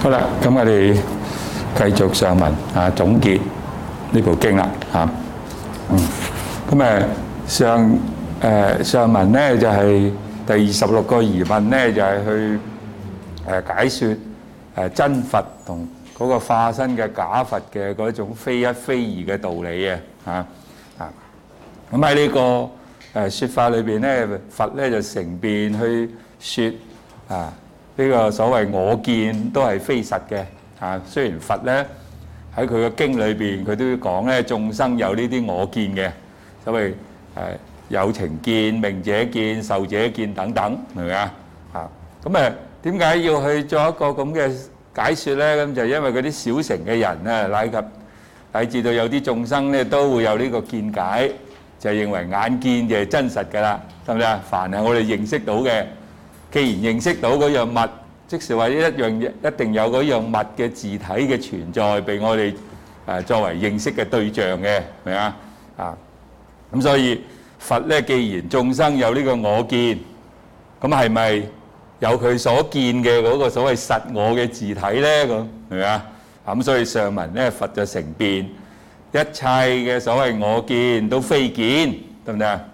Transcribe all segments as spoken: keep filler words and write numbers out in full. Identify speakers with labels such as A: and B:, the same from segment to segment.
A: 好啦，咁我哋繼續上文啊，總結呢部經啦嚇。嗯，咁誒上誒上文咧就係第二十六個疑問咧，就係去誒解説誒真佛同嗰個化身嘅假佛嘅嗰種非一非二嘅道理嘅嚇啊。咁喺呢個誒説法裏邊咧，佛咧就成辯去説啊。呢個所謂我見都係非實嘅啊！雖然佛咧喺佢嘅經裏邊，佢都要講咧眾生有呢啲我見嘅，所謂誒有情見、命者見、壽者見等等，係咪啊？啊咁誒點解要去做一個咁嘅解説咧？咁就因為嗰啲小乘嘅人啊，乃及乃至到有啲眾生咧都會有呢個見解，就係認為眼見就係真實㗎啦，係咪啊？凡係我哋認識到嘅。既然認識到嗰樣物，即是話一樣一定有嗰樣物嘅自體嘅存在，被我哋誒作為認識嘅對象嘅，明啊？啊，咁所以佛咧，既然眾生有呢個我見，咁係咪有佢所見嘅嗰個所謂實我嘅自體咧？咁明唔明啊？咁所以上文咧，佛就成辯，一切嘅所謂我見都非見，得唔得啊？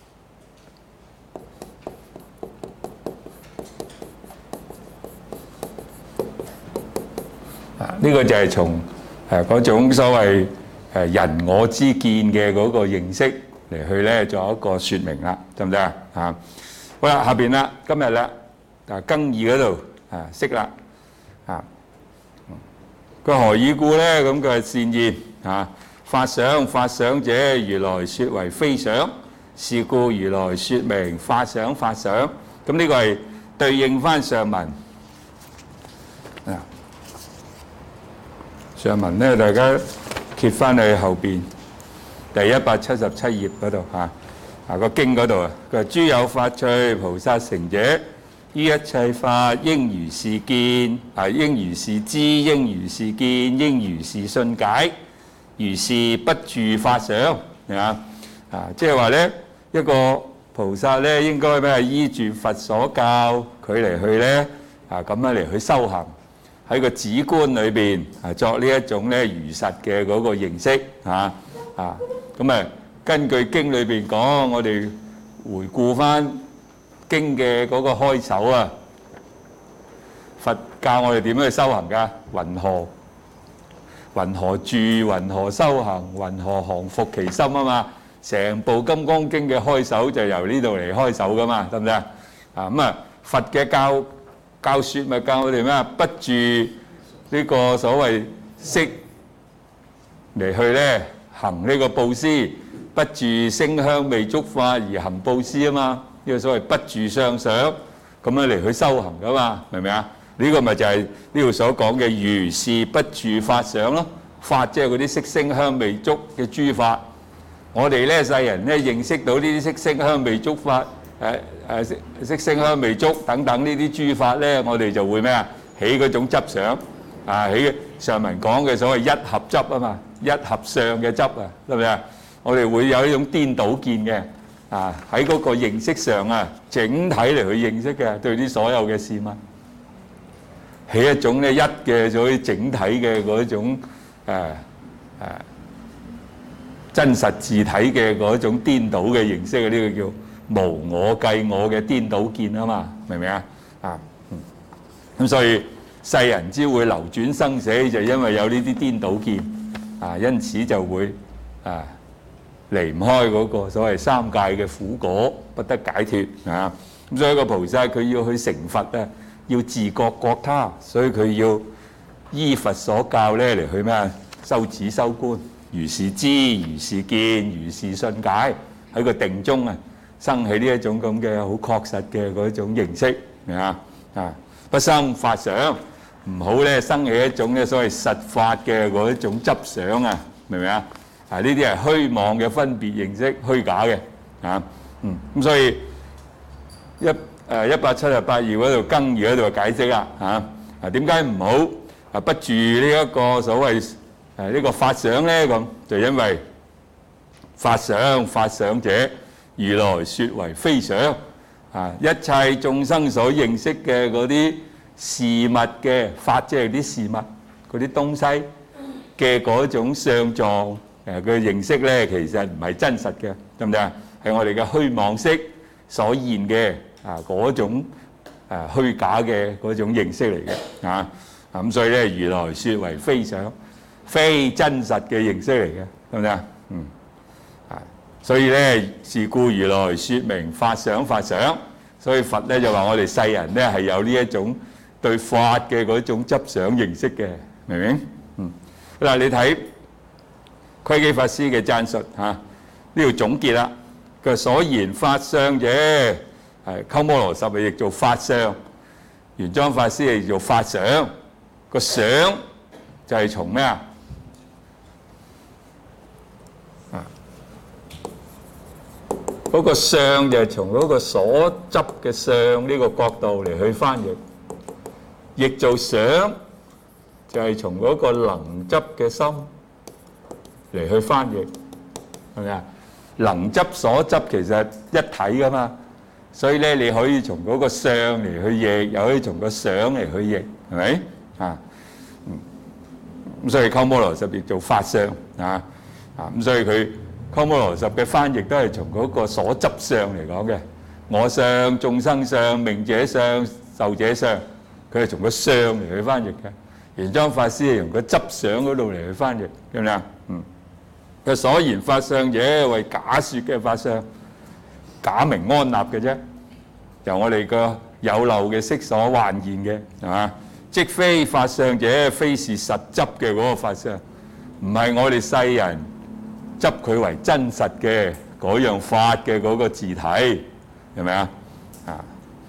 A: 呢個就係從誒嗰種所謂誒人我之見嘅嗰個認識嚟去咧做一個説明啦，得唔得啊？啊，好啦，下邊啦，今日啦，啊庚二嗰度啊識啦，啊，佢何以故咧？咁佢係善言啊，法想法想者，如來説為非想，是故如來説明法想法想。咁呢個係對應翻上文。上文咧，大家揭翻去後邊第一百七十七頁嗰度嚇，啊個經嗰度啊，佢話諸有法趣，菩薩成者，於一切法應如是見，啊應如是知，應如是見，應如是信解，如是不住法想，係嘛？啊，即係話咧，一個菩薩咧應該咩？依住佛所教佢嚟去咧，啊咁樣嚟去修行。喺個止觀裏邊啊，作呢一種咧如實嘅嗰個認識嚇啊，咁啊根據經裏邊講，我哋回顧翻經嘅嗰個開首啊，佛教我哋點樣去修行㗎？云何云何住？云何修行？云何降伏其心啊嘛？成部《金剛經》嘅開首就由呢度嚟開首㗎嘛，得唔得啊？啊咁啊，佛嘅教。教説咪教我哋咩？不住呢個所謂識嚟去咧行呢個布施，不住聲香味觸法而行布施啊嘛。呢個所謂不住相想，咁樣嚟去修行噶嘛，明唔明啊？呢個咪就係呢度所講嘅如是不住法想咯。法即係嗰啲色聲香味觸嘅諸法。我哋咧世人咧認識到呢啲色聲香味觸法。誒誒色色聲香味觸等等呢啲諸法咧，我哋就會咩啊？起嗰種執想啊，起上文講嘅所謂一合執啊嘛，一合相嘅執啊，係咪啊？我哋會有呢種顛倒見嘅啊，喺嗰個認識上啊，整體嚟去認識嘅對啲所有嘅事物，起一種咧一嘅所謂整體嘅嗰種誒誒真實自體嘅嗰種顛倒嘅認識嘅，呢個叫無我計我嘅顛倒見啊嘛，明唔明啊？啊，咁所以世人之會流轉生死，就因為有呢啲顛倒見啊，因此就會啊離唔開嗰個所謂三界嘅苦果，不得解脫啊。咁所以個菩薩佢要去成佛啊，要自覺覺他，所以佢要依佛所教咧嚟去咩啊？修止修觀，如是知，如是見，如是信解，喺個定中啊。生起呢一種咁嘅好確實嘅嗰種認識，明啊？啊，不生法想，唔好咧生起一種咧所謂實法嘅嗰一種執想啊，明唔明啊？啊，呢啲係虛妄嘅分別認識，虛假嘅啊，嗯，咁所以一誒一百七十八頁嗰度庚二嗰度解釋啦，嚇啊點解唔好啊不住呢一個所謂誒呢個法想咧？咁就因為法想法想者。如來説為非想啊！一切眾生所認識嘅嗰啲事物嘅法，即係啲事物嗰啲東西嘅嗰種相狀誒嘅認識咧，其實唔係真實嘅，得唔得啊？係我哋嘅虛妄識所現嘅啊嗰種誒虛假嘅嗰種認識嚟嘅啊。咁所以咧，如來説為非想，非真實嘅認識嚟嘅，得唔得啊？嗯。啊，所以咧，是故如來説明法想法想。所以佛咧就話我哋世人咧係有呢一種對法嘅嗰種執想認識嘅，明唔明？嗯。嗱，你睇窺基法師嘅讚述嚇，呢度總結啦。佢所言法相者，係鳩摩羅什係譯做法相，玄奘法師係譯做法想。個想就係從咩啊？啊，嗰個相就係從嗰個所執嘅相呢個角度嚟去翻譯，譯做想就係從嗰個能執嘅心嚟去翻譯，係咪啊？能執所執其實一體噶嘛，所以咧你可以從嗰個相嚟去譯，又可以從個想嚟去譯，係咪？啊，嗯，咁所以鳩摩羅什譯做法相啊，啊咁所以佢鳩摩羅什嘅翻譯都係從嗰個所執相嚟講嘅，我相、眾生相、命者相、壽者相，佢係從個相嚟去翻譯嘅。玄奘法師係用個執相嗰度嚟去翻譯，明唔明啊？嗯，佢所言法相者為假説嘅法相，假名安立嘅啫，由我哋個有漏嘅色所幻現嘅，係嘛？即非法相者，非是實執嘅嗰個法相，唔係我哋世人執佢為真實嘅嗰樣法嘅嗰個自體，係咪啊？啊，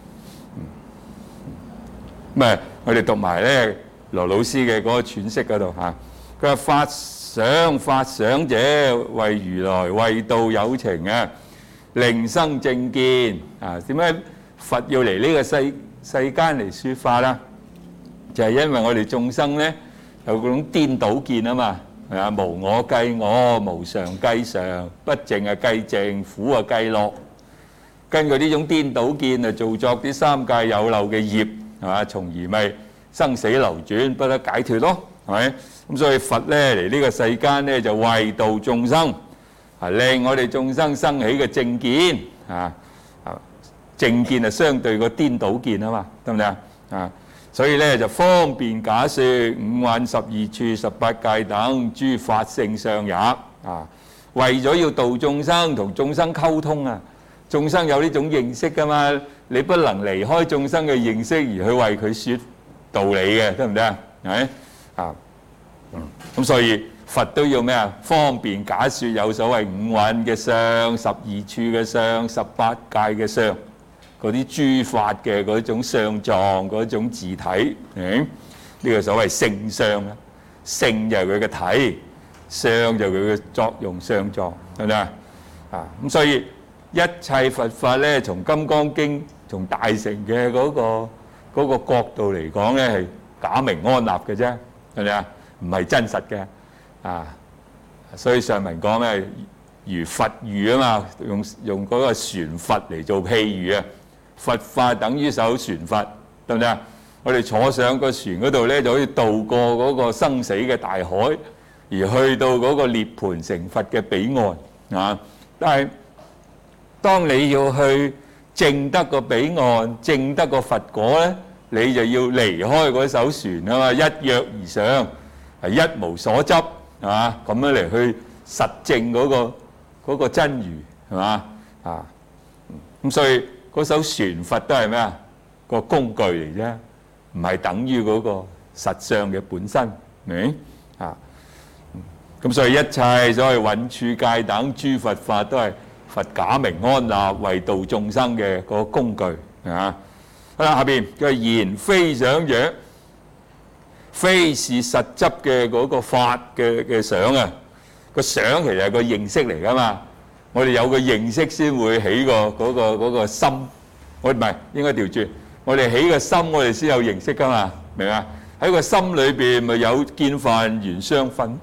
A: 咁啊，我哋讀埋咧羅老師嘅嗰個詮釋嗰度嚇，佢話法想法想者為如來為道有情啊，令生正見啊。點解佛要嚟呢個世世間嚟説法啦？就係因為我哋眾生咧有嗰種顛倒見啊嘛，係啊，無我計我，無常計常，不淨啊計淨，苦啊計樂。根據呢種顛倒見啊，造作啲三界有漏嘅業，係嘛，從而咪生死流轉，不得解脫咯，係咪？咁所以佛咧嚟呢個世間咧就為度眾生，啊令我哋眾生生起嘅正見啊啊，正見啊相對個顛倒見啊嘛，得唔得啊？啊！所以咧就方便假説五蘊十二處十八界等諸法性相也啊！為咗要度眾生，同眾生溝通啊！眾生有呢種認識噶嘛，你不能離開眾生嘅認識而去為佢説道理嘅，得唔得啊？係咪啊？嗯，咁所以佛都要咩啊？方便假説有所謂五蘊嘅相、十二處嘅相、十八界嘅相。嗰啲諸法嘅嗰種相狀、嗰種自體，誒、嗯，呢、這個所謂性相啊，性就係佢嘅體，相就係佢嘅作用相狀，係咪啊？啊，咁所以一切佛法咧，從《金剛經》、從大乘嘅嗰、那個嗰、那個角度嚟講咧，係假名安立嘅啫，係咪啊？唔係真實嘅，啊，所以上文講咩？如佛喻啊嘛，用用嗰個船筏嚟做譬喻啊。佛法等於艘船筏，得唔得啊？我哋坐上個船嗰度咧，就可以渡過嗰個生死嘅大海，而去到嗰個涅槃成佛嘅彼岸啊！但係當你要去證得個彼岸、證得個佛果咧，你就要離開嗰艘船啊嘛，一躍而上，係一無所執，係嘛？咁樣嚟去實證嗰個嗰個真如，係嘛？啊，咁所以。嗰艘船筏都係咩啊？個工具嚟啫，唔係等於嗰個實相嘅本身，明啊？咁所以一切所謂蘊處界等諸佛法都係佛假名安立為度眾生嘅嗰個工具啊！好啦，下邊佢言非想者，非是實執嘅嗰個法嘅嘅想啊！個想其實係個認識嚟噶嘛。我哋有個認識先會起個嗰個嗰個心，我唔係應該調轉，我哋起個心，我哋先有認識噶嘛，明嘛？喺個心裏邊咪有見分緣相分，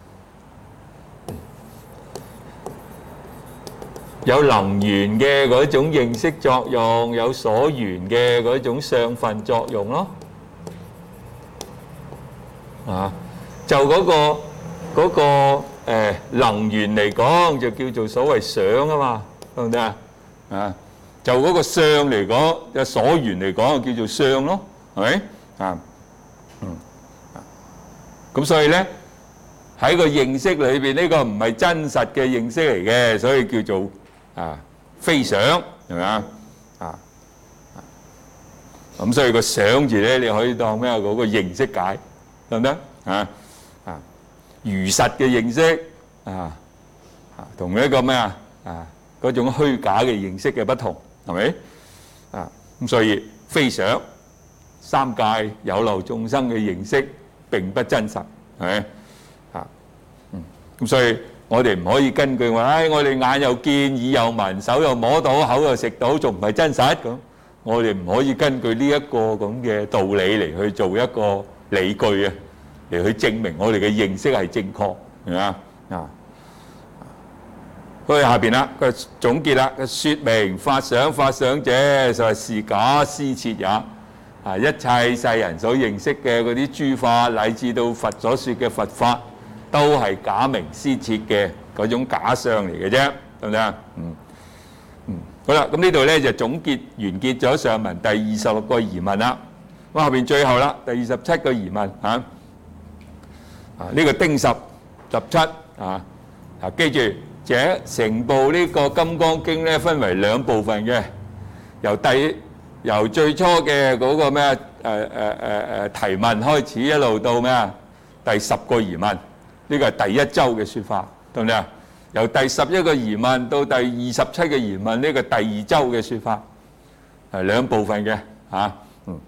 A: 有能緣嘅嗰種認識作用，有所緣嘅嗰種相分作用咯， 啊，就嗰、個嗰、個、呃、能源嚟講，就叫做所謂想啊嘛，得唔得啊？啊，就嗰個相嚟講，就所緣嚟講，就叫做相咯，係咪啊？嗯，咁所以咧喺個認識裏邊，呢、呢個唔係真實嘅認識嚟嘅，所以叫做啊非想，係咪啊？啊，咁所以個想字咧，你可以當咩啊？嗰個認識解，得唔得啊？啊，如實嘅認識啊啊，同一個咩啊啊嗰種虛假嘅認識嘅不同，係咪啊？咁所以非想三界有漏眾生嘅認識並不真實，係咪啊？嗯，咁所以我哋唔可以根據話，唉，我哋眼又見，耳又聞，手又摸到，口又食到，仲唔係真實咁？我哋唔可以根據呢一個咁嘅道理嚟去做一個理據啊，嚟去證明我哋嘅認識係正確，係咪啊？啊，所以下邊啦，佢總結啦，佢説明法想法想者就係是假施設也。啊，一切世人所認識嘅嗰啲諸法，乃至到佛所説嘅佛法，都係假名施設嘅嗰種假相嚟嘅啫，得唔得啊？嗯嗯，好啦，咁呢度咧就總結完結咗上文第二十六個疑問啦。咁後邊最後啦，第二十七個疑問嚇，啊呢個丁十十七啊啊，記住，這成部呢個《金剛經》咧分為兩部分嘅，由第由最初嘅嗰個咩誒誒誒誒提問開始，一路到咩啊第十個疑問，呢個係第一週嘅説法，對唔對啊？由第十一個疑問到第二十七個疑問，呢個第二週嘅説法係兩部分嘅嚇，嗯，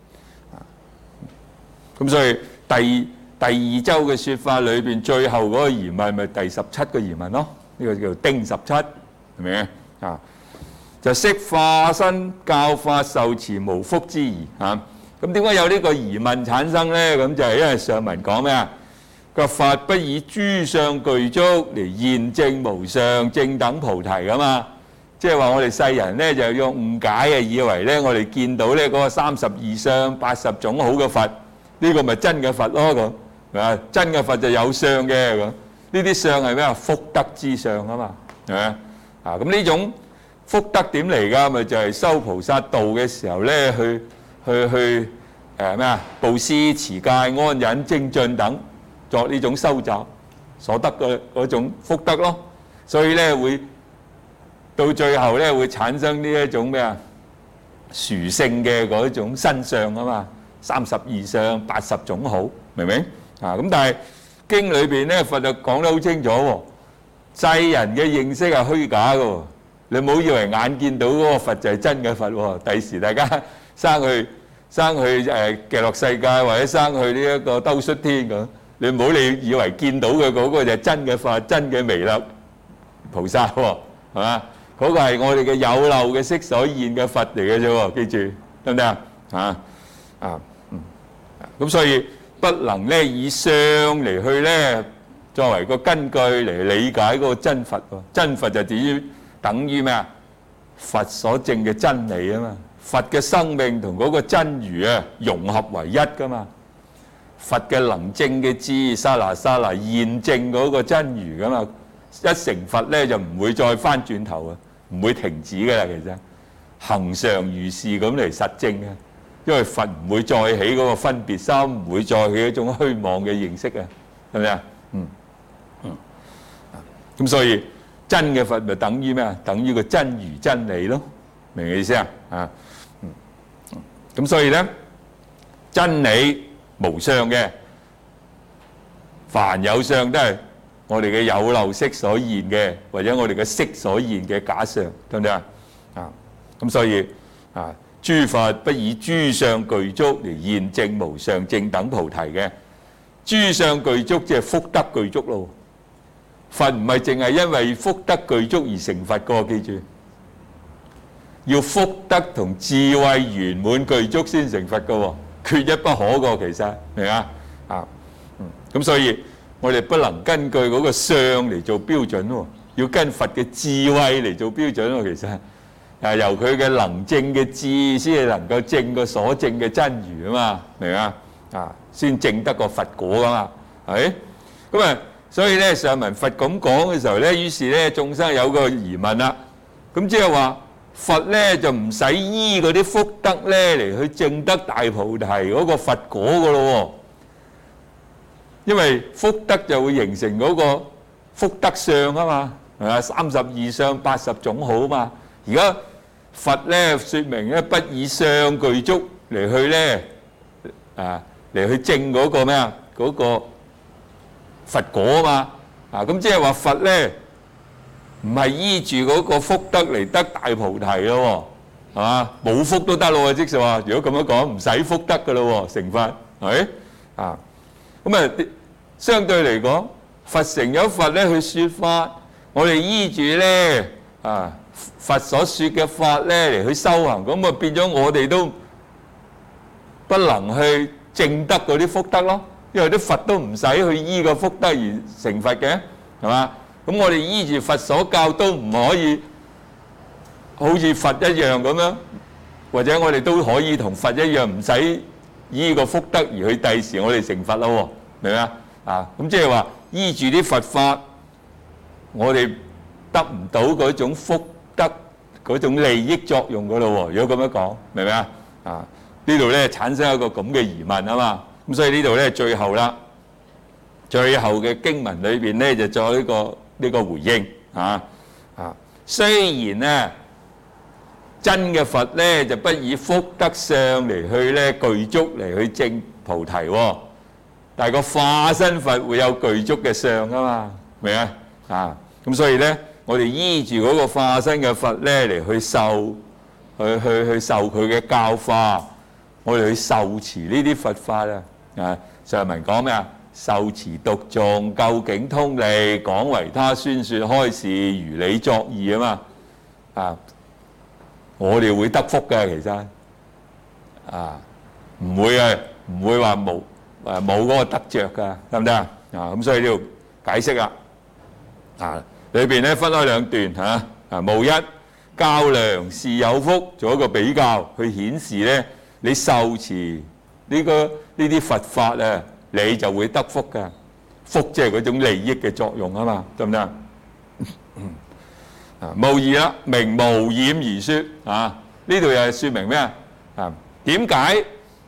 A: 咁所以第第二週嘅説法裏邊最後嗰個疑問咪第十七個疑問咯，呢個叫做丁十七，係咪啊？就識化身教法受持無覆之疑嚇，咁點解有呢個疑問產生咧？咁就係因為上文講咩啊？個法不以諸相具足嚟現證無上正等菩提噶嘛，即係話我哋世人咧就用誤解嘅，以為咧我哋見到咧嗰個三十二相八十種好嘅佛，呢個咪真嘅佛咯咁，係嘛？真嘅佛就有相嘅咁，呢啲相係咩啊？福德之相啊嘛，係咪啊？啊咁呢種福德點嚟㗎？咪就係修菩薩道嘅時候咧，去去去誒咩啊？布施、持戒、安忍、精進等作呢種修習所得嘅嗰種福德咯。所以咧會到最後咧會產生呢一種咩啊？殊勝嘅嗰種身相啊嘛，三十二相八十種好，明唔明啊？咁但係經裏邊咧佛就講得好清楚喎，世人嘅認識係虛假嘅喎。你唔好以為眼見到嗰個佛就係真嘅佛喎，第時大家生去生去誒極樂世界或者生去呢一個兜率天咁，你唔好你以為見到嘅嗰個就係真嘅佛、真嘅彌勒菩薩喎，係嘛？嗰個係我哋嘅有漏嘅色所現嘅佛嚟嘅啫喎，記住得唔得啊？啊啊嗯，咁所以不能咧以相嚟去咧作為個根據嚟理解嗰個真佛喎，真佛就至於等於咩啊？佛所證嘅真理啊嘛，佛嘅生命同嗰個真如啊融合為一噶嘛。佛嘅能證嘅智，剎那剎那現證嗰個真如噶嘛。一成佛咧就唔會再翻轉頭啊，唔會停止噶啦。其實恆常如是咁嚟實證嘅，因為佛唔會再起嗰個分別心，唔會再起一種虛妄嘅認識啊，係咪啊？嗯嗯，咁所以。真嘅佛咪等於咩啊？等於個真如真理咯，明唔明意思啊？啊，嗯，咁所以咧，真理無相嘅，凡有相都係我哋嘅有漏色所現嘅，或者我哋嘅色所現嘅假相，得唔得啊？啊，咁所以啊，諸法不以諸相具足嚟現證無上正等菩提嘅，諸相具足即係福德具足咯。佛唔係淨係因為福德具足而成佛個，記住，要福德同智慧圓滿具足先成佛個，缺一不可個。其實明啊？啊，嗯，咁所以我哋不能根據嗰個相嚟做標準喎，要跟佛嘅智慧嚟做標準喎。其實啊，由佢嘅能證嘅智先係能夠證個所證嘅真如啊嘛，明啊？ 啊，先證得個佛果噶嘛，係咁啊，所以咧上文佛咁講嘅時候咧，於是咧眾生有個疑問啦，咁即係話佛咧就唔使依嗰啲福德咧嚟去證得大菩提嗰個佛果噶咯喎，因為福德就會形成嗰個福德相啊嘛，係嘛？三十二相八十種好嘛，而家佛咧説明咧不以相具足嚟去咧啊嚟去證嗰個咩啊嗰個佛果啊嘛，啊咁即係話佛咧唔係依住嗰個福德嚟得大菩提咯喎，係嘛？冇福都得咯喎，即係話如果咁樣講唔使福德噶咯喎，成佛係咪啊？咁啊相對嚟講，佛成咗佛咧去説法，我哋依住咧啊佛所説嘅法咧嚟去修行，咁啊變咗我哋都不能去證得嗰啲福德咯，因為啲佛都唔使去依個福德而成佛嘅，係嘛？咁我哋依住佛所教都唔可以好似佛一樣咁樣，或者我哋都可以同佛一樣唔使依個福德而去第時我哋成佛咯喎，明唔明啊？啊，咁即係話依住啲佛法，我哋得唔到嗰種福德嗰種利益作用噶咯喎。如果咁樣講，明唔明啊？啊，呢度咧產生一個咁嘅疑問啊嘛。咁所以呢度咧最後啦，最後嘅經文裏邊咧就作呢個呢個回應啊啊。雖然咧真嘅佛咧就不以福德相嚟去咧具足嚟去證菩提喎。但係個化身佛會有具足嘅相啊嘛，明啊？啊，咁所以咧，我哋依住嗰個化身嘅佛咧嚟去受，去去去受佢嘅教化，我哋去受持呢啲佛法啊。啊，上文講咩啊？受持讀誦，究竟通利，廣為他宣説，開示如理作義啊嘛。啊，我哋會得福嘅，其實啊，唔會啊，唔會話冇。誒冇嗰個得著㗎，得唔得啊？啊咁所以呢度解釋啦，啊裏邊咧分開兩段嚇，啊無一較量是有福，做一個比較去顯示咧，你受持呢個呢啲佛法啊，你就會得福㗎，福即係嗰種利益嘅作用啊嘛，得唔得啊？啊無二啦，明無染而説啊，呢度又係説明咩啊？啊點解？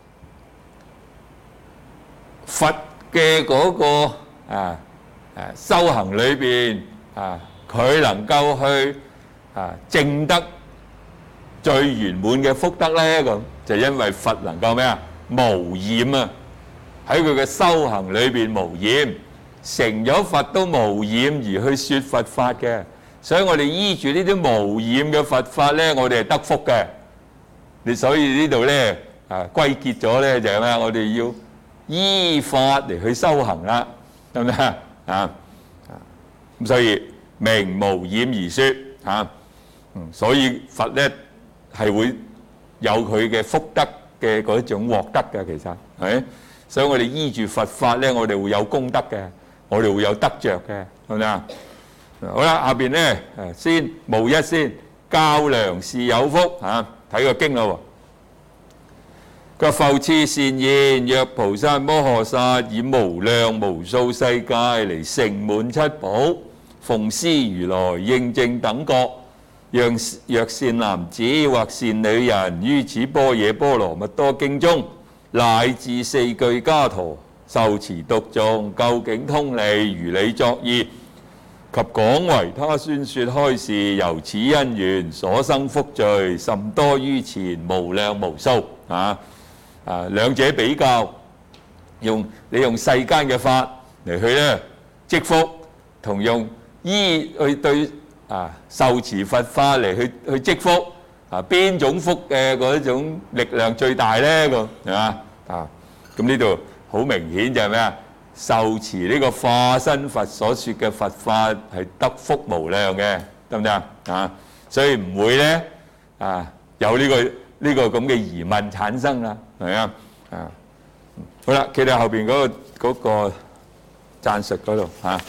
A: 佛嘅嗰個啊誒修行裏邊啊，佢能夠去啊證得最圓滿嘅福德咧，咁就因為佛能夠咩啊無染啊，喺佢嘅修行裏邊無染，成咗佛都無染而去説佛法嘅，所以我哋依住呢啲無染嘅佛法咧，我哋係得福嘅。你所以呢度咧啊歸結咗咧就係咩？我哋要依法嚟去修行啦，得唔得啊？啊，咁所以明無染而説啊，嗯，所以佛咧係會有佢嘅福德嘅嗰種獲得嘅，其實係咪？所以我哋依住佛法咧，我哋會有功德嘅，我哋會有得著嘅，係咪啊？好啦，下邊咧誒先無一先，較量是有福嚇，睇個經啦喎。個復次善言，若菩薩摩訶薩以無量無數世界嚟盛滿七寶，奉施如來應正等覺，讓若善男子或善女人於此般若波羅蜜多經中，乃至四句伽陀受持讀誦，究竟通利，如理作義，及廣為他宣説開示，由此因緣所生福罪，甚多於前，無量無數啊！啊，兩者比較，用你用世間嘅法嚟去咧積福，同用依去對啊受持佛法嚟去去積福，啊邊種福嘅嗰種力量最大咧？咁係嘛啊？咁呢度好明顯就係咩啊？受持呢個化身佛所説嘅佛法係得福無量嘅，得唔得啊？啊，所以唔會咧啊有呢個呢個咁嘅疑問產生啦。係啊，啊，好啦，企喺後邊嗰個嗰個贊述嗰度嚇，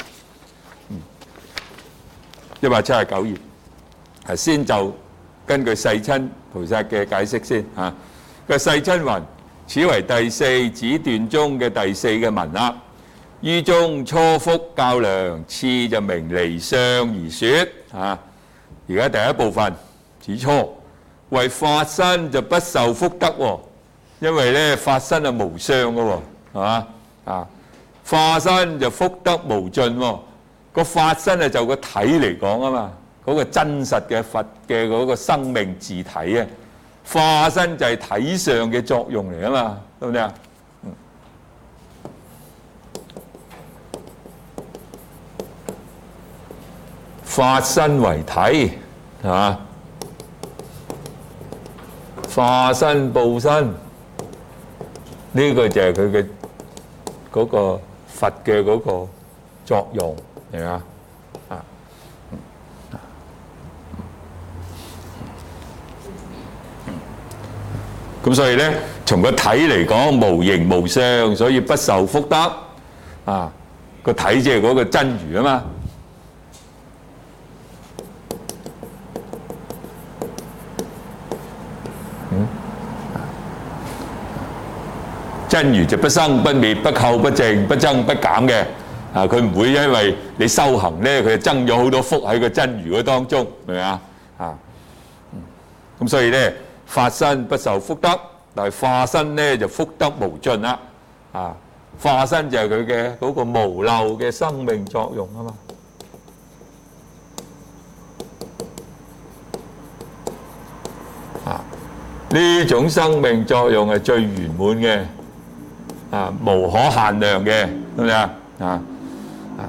A: 一百七十九頁，係先就根據世親菩薩嘅解釋先嚇。個世親云： 此為第四子段中嘅第四嘅文啦。於中初復較量，次就明離相而說啊。而家第一部分指初為法身就不受福德喎，因為咧法身係無相嘅喎，係嘛啊？化身就福德無盡喎，個法身係就個體嚟講啊嘛，嗰個真實嘅佛嘅嗰個生命自體啊，化身就係體上嘅作用嚟啊嘛，得唔得啊？法身為體，係嘛？化身報身，呢個就係佢嘅嗰個佛嘅嗰個作用，係嘛？啊，咁所以咧，從個體嚟講，無形無相，所以不受福德。啊，個體即係嗰個真如啊嘛。真如就不生不滅不垢不淨不增不減嘅，啊佢唔會因為你修行咧，佢就增咗好多福喺個真如嗰當中，明唔明啊？啊，咁所以咧，法身不受福德，但係化身咧就福德無盡啦。啊，化身就係佢嘅嗰個無漏嘅生命作用啊嘛。啊，呢種生命作用係最圓滿嘅。啊，無可限量嘅，得唔得啊？啊啊！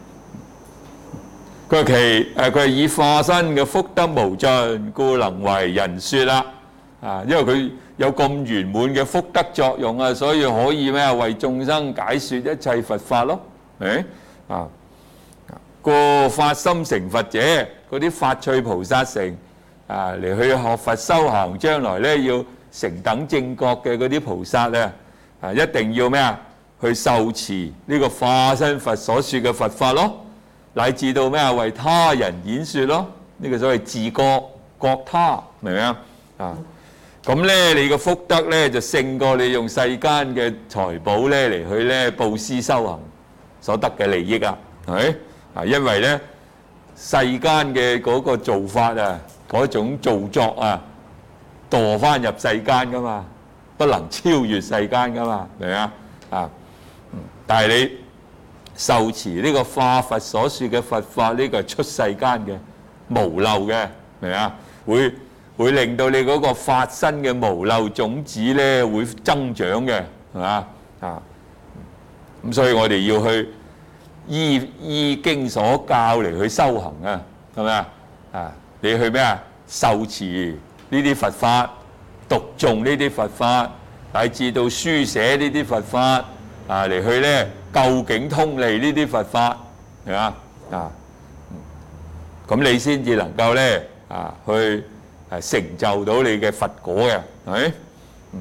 A: 佢話其誒佢係以化身嘅福德無盡，故能為人説啦。啊，因為佢有咁圓滿嘅福德作用啊，所以可以咩啊為眾生解説一切佛法咯。誒啊！個發心成佛者，嗰啲發趣菩薩成啊嚟去學佛修行，將來咧要成等正覺嘅嗰啲菩薩啊！啊！一定要咩啊？去受持呢個化身佛所說嘅佛法咯，乃至到咩啊？為他人演說咯，呢、這個所謂自覺覺他，明唔明啊？啊！咁咧，你個福德咧就勝過你用世間嘅財寶咧嚟去咧佈施修行所得嘅利益啊，係咪？啊，因為咧世間嘅嗰個做法啊，嗰種造作啊，墮翻入世間噶嘛。不能超越世間噶嘛，明唔明啊？啊，但係你受持呢個化佛所說嘅佛法，呢個係出世間嘅無漏嘅，明唔明啊？會會令到你嗰個法身嘅無漏種子咧會增長嘅，係嘛？啊，咁所以我哋要去依依經所教嚟去修行啊，係咪啊？啊，你去咩啊？受持呢啲佛法。讀誦呢啲佛法，乃至到書寫呢啲佛法啊，嚟去咧究竟通利呢啲佛法，係嘛啊？咁你先至能夠咧啊，去誒成就到你嘅佛果嘅，係咪？嗯。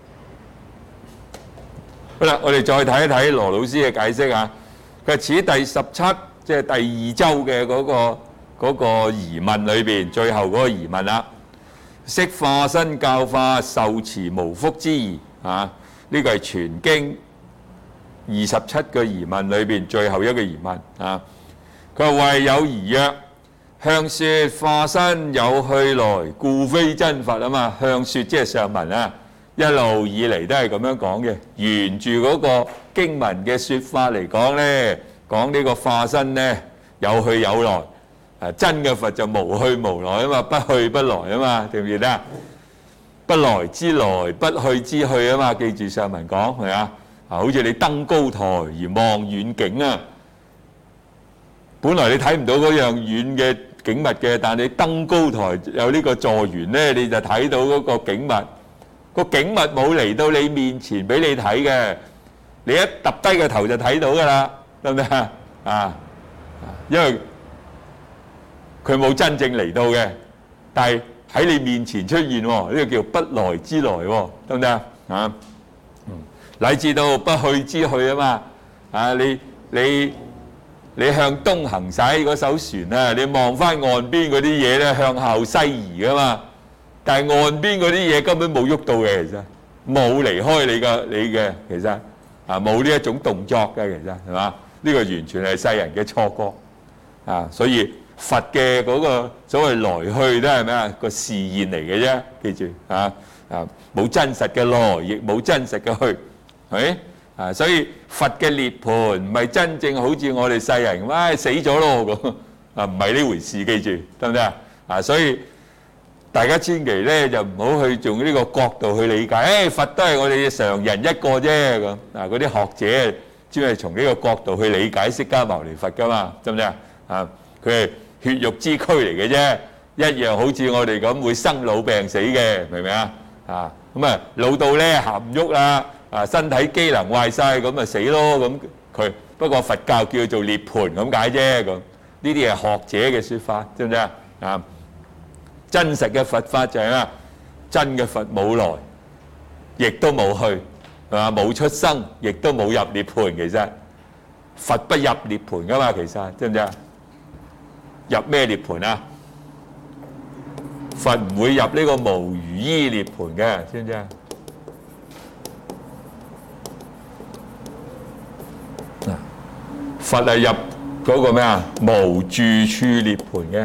A: 好啦，我哋再睇一睇羅老師嘅解釋啊。佢話此第十七，即係第二周嘅嗰個嗰個疑問裏邊，最後嗰個疑問啦。識化身教化受持無福之疑啊！呢個係全經二十七個疑問裏邊最後一個疑問啊！佢話為有疑曰：向説化身有去來，故非真佛啊嘛！向説即係上文啊，一路以嚟都係咁樣講嘅。沿住嗰個經文嘅説法嚟講咧，講呢個化身咧有去有來。真嘅佛就無去無來啊嘛，不去不來啊嘛，記唔記得啊？不來之來，不去之去啊嘛，記住上文講係啊，啊好似你登高台而望遠景啊，本來你睇唔到嗰樣遠嘅景物嘅，但係你登高台有呢個助緣咧，你就睇到嗰個景物。個景物冇嚟到你面前俾你睇嘅，你一揼低個頭就睇到㗎啦，得唔得啊？啊，因為佢冇真正嚟到嘅，但係喺你面前出現喎，呢個叫不來之來喎，得唔得啊？啊，乃至到不去之去啊嘛，啊你你你向東行駛嗰艘船啊，你望翻岸邊嗰啲嘢咧向後西移啊嘛，但係岸邊嗰啲嘢根本冇喐到嘅，其實冇離開你嘅你嘅，其實啊冇呢一種動作嘅，其實係嘛？呢個完全係世人嘅錯覺啊！所以佛嘅嗰個所謂來去都係咩啊？個示現嚟嘅啫，記住啊啊！冇真實嘅來，亦冇真實嘅去，係咪啊？所以佛嘅涅槃唔係真正好似我哋世人咁，唉死咗咯咁啊，唔係呢回事，記住得唔得啊？啊，所以大家千祈咧就唔好去用呢個角度去理解，誒佛都係我哋常人一個啫咁啊！嗰啲學者專係從呢個角度去理解釋迦牟尼佛噶嘛，得唔得啊？啊，佢係血肉之軀嚟嘅啫，一樣好似我哋咁會生老病死嘅，明唔明啊？啊，咁啊老到咧行唔喐啦，啊身體機能壞曬，咁咪死咯咁佢。不過佛教叫做涅槃咁解啫，咁呢啲係學者嘅説法，知唔知啊？啊，真實嘅佛法就係咩？真嘅佛冇來，亦都冇去，係嘛？冇出生，亦都冇入涅槃。其實佛不入涅槃噶嘛，其實知唔知啊？入咩涅槃啊？佛唔會入呢個無餘依涅槃嘅，知唔知啊？嗱，佛係入嗰個咩啊？無住處涅槃嘅。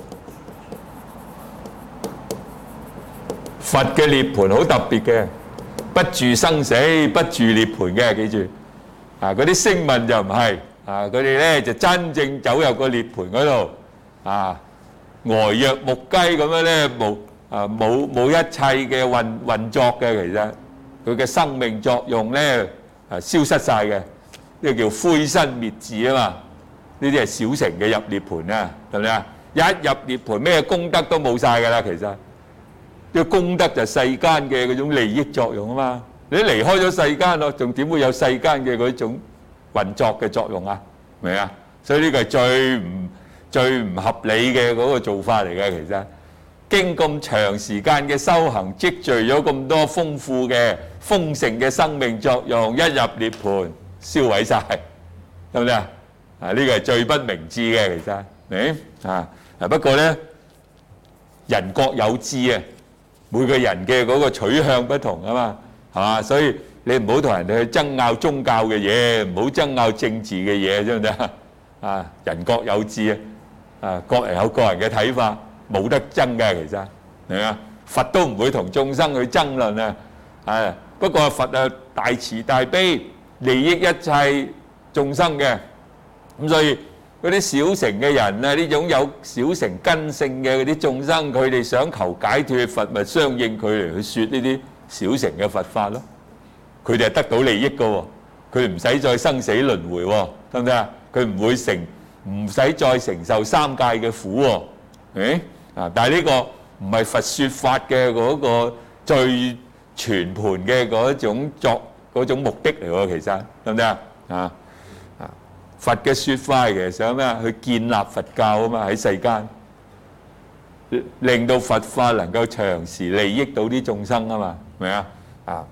A: 佛嘅涅槃好特別嘅，不住生死，不住涅槃嘅，記住。啊，嗰啲聲聞就唔係，啊，佢哋咧就真正走入個涅槃嗰度，啊。呆若木雞咁樣咧，冇啊冇冇一切嘅運運作嘅，其實佢嘅生命作用咧啊消失曬嘅，呢個叫灰身滅智啊嘛。呢啲係小乘嘅入涅槃啊，係咪啊？一入涅槃咩功德都冇曬㗎啦，其實呢個功德就係世間嘅嗰種利益作用啊嘛。你離開咗世間咯，仲點會有世間嘅嗰種運作嘅作用啊？明唔明啊？所以呢個係最唔最唔合理嘅嗰個做法嚟嘅，其實經咁長時間嘅修行，積聚咗咁多豐富嘅豐盛嘅生命作用，一入涅槃燒毀曬，得唔得啊？啊，呢個係最不明智嘅，其實明啊？啊不過咧，人各有志啊，每個人嘅嗰個取向不同啊嘛，係嘛？所以你唔好同人哋去爭拗宗教嘅嘢，唔好爭拗政治嘅嘢，知唔知啊？啊，人各有志啊！啊，各人有各人嘅睇法，冇得爭嘅，其實係嘛？佛都唔會同眾生去爭論啊！係不過佛啊大慈大悲，利益一切眾生嘅，咁所以嗰啲小乘嘅人啊，呢種有小乘根性嘅嗰啲眾生，佢哋想求解脫，佛咪相應佢嚟去説呢啲小乘嘅佛法咯。佢哋係得到利益嘅喎，佢唔使再生死輪迴喎，得唔得啊？佢唔會成。唔使再承受三界嘅苦喎，誒啊！但係呢個唔係佛説法嘅嗰個最全盤嘅嗰種作嗰種目的嚟喎，其實得唔得啊？啊啊！佛嘅説法其實想咩啊？去建立佛教啊嘛，喺世間，令到佛法能夠長時利益到啲眾生啊嘛，明啊？啊！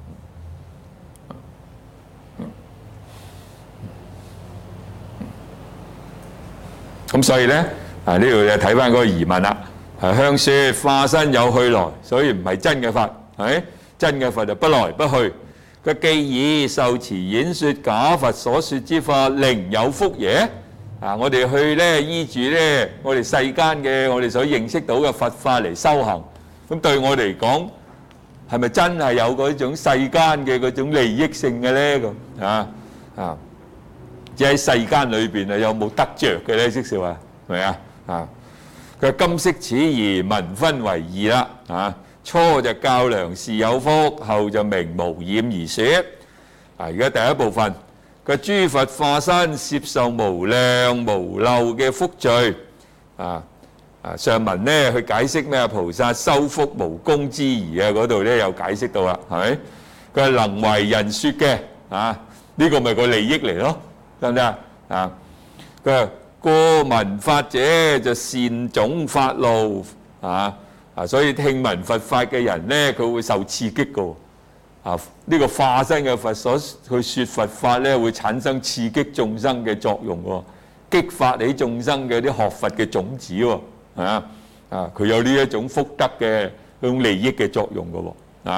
A: 咁所以咧，啊呢度就睇翻嗰個疑問啦。係向説化身有去來，所以唔係真嘅佛，係咪？真嘅佛就不來不去。佢既以受持演説假佛所説之法，寧有福耶？啊，我哋去咧依住咧，我哋世間嘅我哋所認識到嘅佛法嚟修行，咁對我嚟講，係咪真係有嗰種世間嘅嗰種利益性嘅咧？咁啊啊！即喺世間裏邊啊，有冇得著嘅咧？即係話，係咪啊？啊，佢今悉此義，文分為二啦。啊，初就較量是有福，後就明無染而説。啊，而家第一部分，佢諸佛化身攝受無量無漏嘅福罪。啊啊，上文咧去解釋咩啊？菩薩修福無功之儀啊，嗰度咧有解釋到啦，係咪？佢係能為人説嘅。啊，呢個咪個利益嚟咯。得唔得啊？啊，佢話過聞法者就善種發怒啊啊！所以聽聞佛法嘅人咧，佢會受刺激嘅啊。呢、這個化身嘅佛所去説佛法咧，會產生刺激眾生嘅作用喎，激發起眾生嘅啲學佛嘅種子喎，係啊啊！佢有呢一種福德嘅嗰種利益嘅作用嘅喎啊，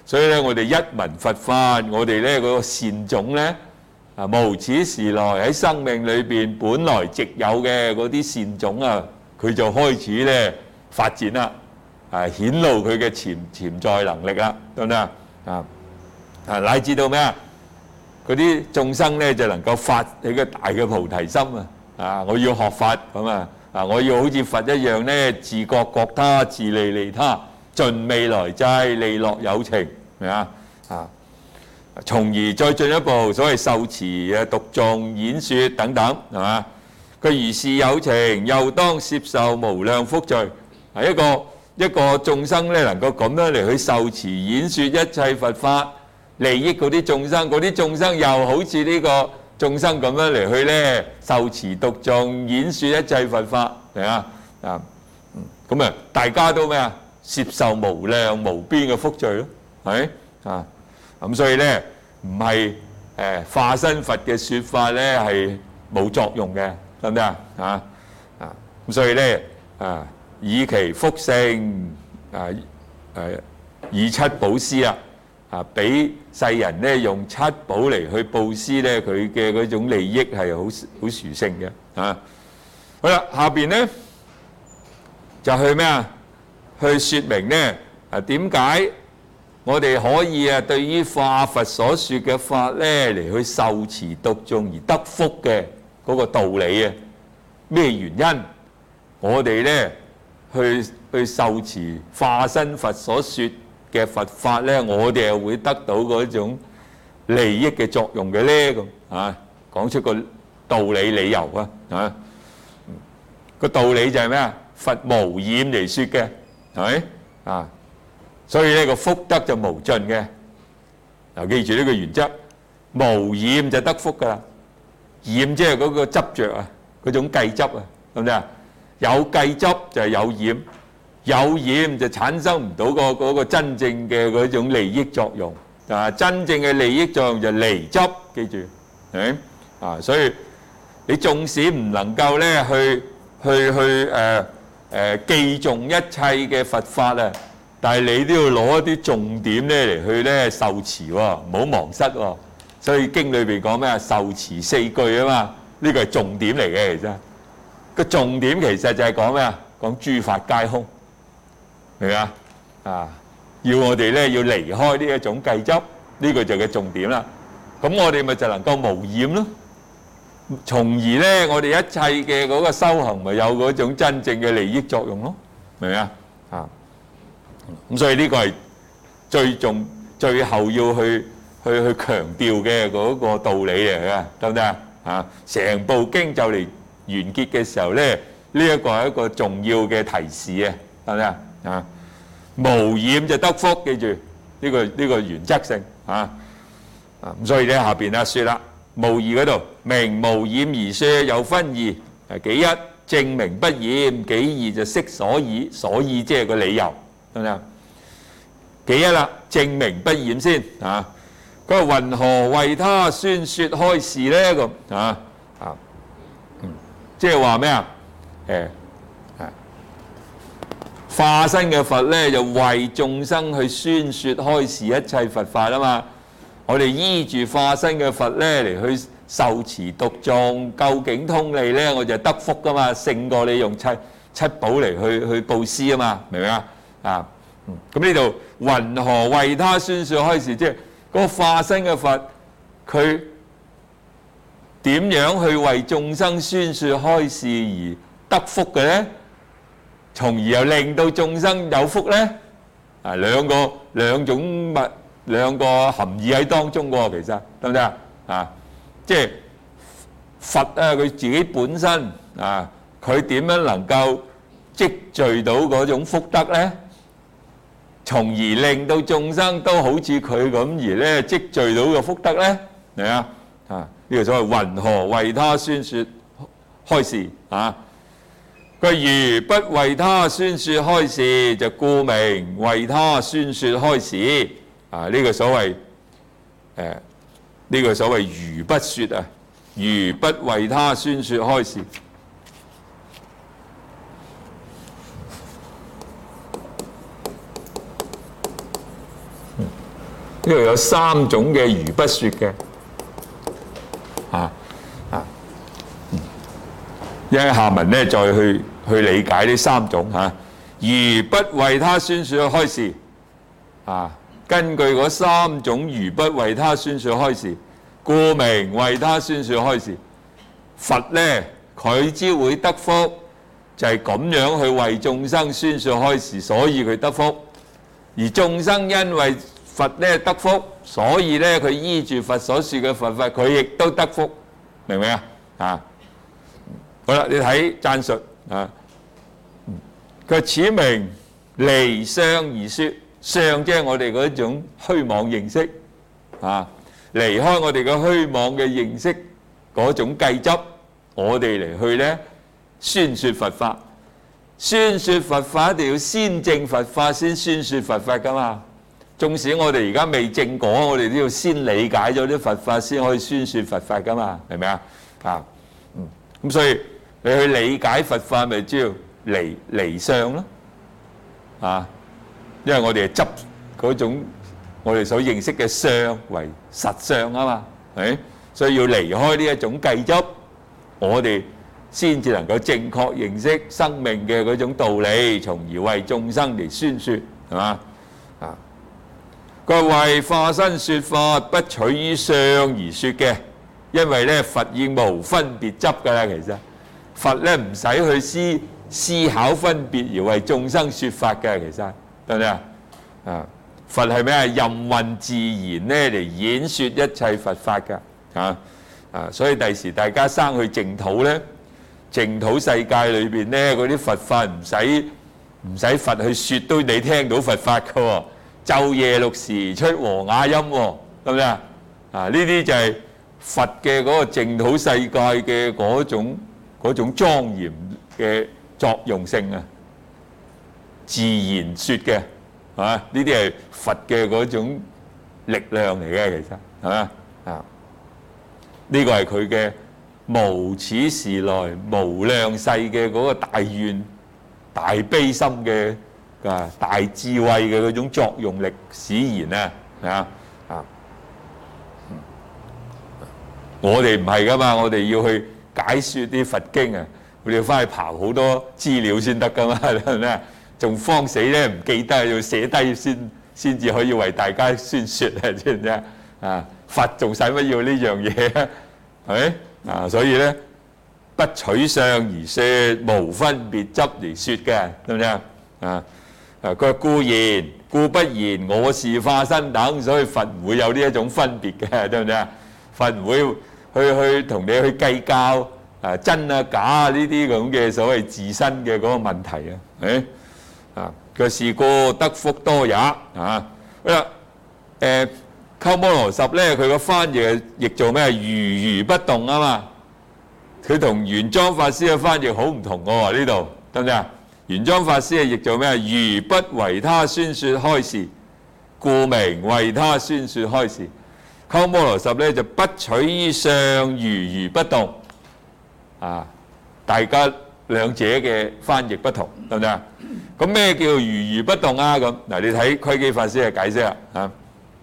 A: 所以咧，我哋一聞佛法，我哋咧嗰個善種咧，啊無始時來喺生命裏邊本來直有嘅嗰啲善種啊，佢就開始咧發展啦，啊顯露佢嘅潛潛在能力啦，得唔得啊？啊啊乃至到咩啊？嗰啲眾生咧就能夠發起個大嘅菩提心啊！啊，我要學法咁啊！啊，我要好似佛一樣咧，自覺覺他，自利利他，盡未來際，利樂有情。係啊，啊，從而再進一步，所謂受持啊、讀誦、演説等等，係嘛？佢如是有情，又當攝受無量福罪。係一個一個眾生咧，能夠咁樣嚟去受持、演説一切佛法，利益嗰啲眾生，嗰啲眾生又好似呢個眾生咁樣嚟去咧受持、讀誦、演説一切佛法，係啊，啊，咁啊，大家都咩啊？攝受無量無邊嘅福罪咯。係啊，咁所以咧唔係誒化身佛嘅説法咧係冇作用嘅，得唔得啊？啊啊咁所以咧啊以其福性啊誒以七寶施啊啊俾世人咧用七寶嚟去布施咧，佢嘅嗰種利益係好好殊勝嘅啊。好啦，下邊咧就去咩啊？去説明咧啊點解我哋可以啊，對於化佛所説嘅法咧，嚟去受持讀誦而得福嘅嗰個道理啊？咩原因？我哋咧去去受持化身佛所説嘅佛法咧，我哋係會得到嗰種利益嘅作用嘅咧？咁啊，講出個道理理由啊！啊，個道理就係咩啊？佛無染嚟説嘅，係咪啊？所以呢個福德就無盡嘅，嗱記住呢個原則，無染就得福噶啦，染即係嗰個執著啊，嗰種計執啊，係咪啊？有計執就係有染，有染就產生唔到個嗰個真正嘅嗰種利益作用，啊真正嘅利益作用就離執，記住，係咪啊？所以你縱使唔能夠咧去去去誒誒記誦一切嘅佛法啊，但係你都要攞一啲重點咧嚟去咧受持喎，唔好忘失喎。所以經裏邊講咩啊？受持四句啊嘛，呢個係重點嚟嘅。其實個重點其實就係講咩啊？講諸法皆空，明唔明啊？啊，要我哋咧要離開呢一種計執，呢個就係重點啦。咁我哋咪就能夠無染咯，從而咧我哋一切嘅嗰個修行咪有嗰種真正嘅利益作用咯，明唔明啊？啊！咁所以呢個係最重最後要去去去強調嘅嗰個道理嚟嘅，得唔得啊？啊！成部經就嚟完結嘅時候咧，呢一個係一個重要嘅提示啊，得唔得啊？啊！無染就得福，記住呢個呢個原則性啊！啊咁所以咧下邊啊説啦，無二嗰度明無染而説有分二，係幾一證明不染，幾二就釋所以，所以即係個理由。得唔得？幾一啦？證明不染先啊！佢話云何為他宣説開示咧？咁啊啊，嗯，即係話咩啊？誒啊，化身嘅佛咧就為眾生去宣説開示一切佛法啊嘛！我哋依住化身嘅佛咧嚟去受持讀誦，究竟通利咧，我就得福噶嘛，勝過你用七七寶嚟去去佈施啊嘛，明唔明啊？啊，咁呢度云何為他宣説開示，即係嗰個化身嘅佛，佢點樣去為眾生宣説開示而得福嘅咧？從而又令到眾生有福咧？啊，兩個兩種物兩個含義喺當中喎，其實得唔得啊？啊，即係佛啊，佢自己本身啊，佢點樣能夠積聚到嗰種福德咧？從而令到眾生都好似佢咁而咧積聚到個福德咧，係啊啊！呢個所謂云何為他宣説開示啊？佢如不為他宣説開示，就故名為他宣説開示啊！呢個所謂誒呢個所謂如不説啊，如不為他宣説開示。 度有三種嘅如不說嘅，啊啊，因為下文咧再去去理解呢三種嚇，如不為他宣説開示，啊，根據嗰三種如不為他宣説開示，故名為他宣説開示。佛咧佢只會得福，就係咁樣去為眾生宣説開示，所以佢得福。而眾生因為佛咧得福，所以咧佢依住佛所説嘅佛法，佢亦都得福，明唔明啊？啊，好啦，你睇讚述啊，佢此名離相而説，相即係我哋嗰種虛妄認識啊，離開我哋嘅虛妄嘅認識嗰種計執，我哋嚟去咧宣説佛法。宣説佛法一定要先證佛法先宣説佛法噶嘛。縱使我哋而家未證果，我哋都要先理解咗啲佛法先可以宣説佛法噶嘛，係咪啊？啊，嗯，咁所以你去理解佛法咪知道離離相咯，啊，因為我哋係執嗰種我哋所認識嘅相為實相啊嘛，係，所以要離開呢一種計執，我哋先至能夠正確認識生命嘅嗰種道理，從而為眾生嚟宣説，係嘛？啊，佢為化身説法，不取於相而説嘅，因為咧佛已無分別執㗎啦，其實佛咧唔使去思思考分別而為眾生説法嘅，其實得唔得啊？啊，佛係咩啊？任運自然咧嚟演説一切佛法㗎，啊啊，所以第時大家生去淨土咧。淨土世界裏邊咧，嗰啲佛法唔使唔使佛去説，都你聽到佛法嘅喎，晝夜六時出和雅音喎，得唔得啊？啊，呢啲就係佛嘅嗰個淨土世界嘅嗰種嗰種莊嚴嘅作用性啊，自然説嘅，係嘛？呢啲係佛嘅嗰種力量嚟嘅，其實係嘛？啊，呢個係佢嘅。無始時來無量世嘅嗰個大願大悲心嘅啊大智慧嘅嗰種作用力使然啊，係啊啊！我哋唔係噶嘛，我哋要去解説啲佛經啊，我哋要翻去刨好多資料先得噶嘛，係咪啊？仲慌死咧，唔記得要寫低先先至可以為大家宣説啊，知唔知啊？啊，佛仲使乜要呢樣嘢啊？係咪？啊，所以咧不取相而説，無分別執嚟説嘅，得唔得啊？啊啊，佢故言故不言我是化身等，所以佛唔會有呢一種分別嘅，得唔得啊？佛唔會去去同你去計較啊真啊假啊呢啲咁嘅所謂自身嘅嗰個問題啊，誒啊，佢是故得福多也啊。好啦，誒。鳩摩羅什咧，佢個翻譯係譯做咩？如如不動啊嘛，佢同玄奘法師嘅翻譯好唔同嘅喎，呢度得唔得啊？玄奘法師係譯做咩？如不為他宣説開示，故名為他宣説開示。鳩摩羅什咧就不取於相，如如不動啊，大家兩者嘅翻譯不同，得唔得啊？咁咩叫如如不動啊？咁嗱，你睇窺基法師嘅解釋啦嚇。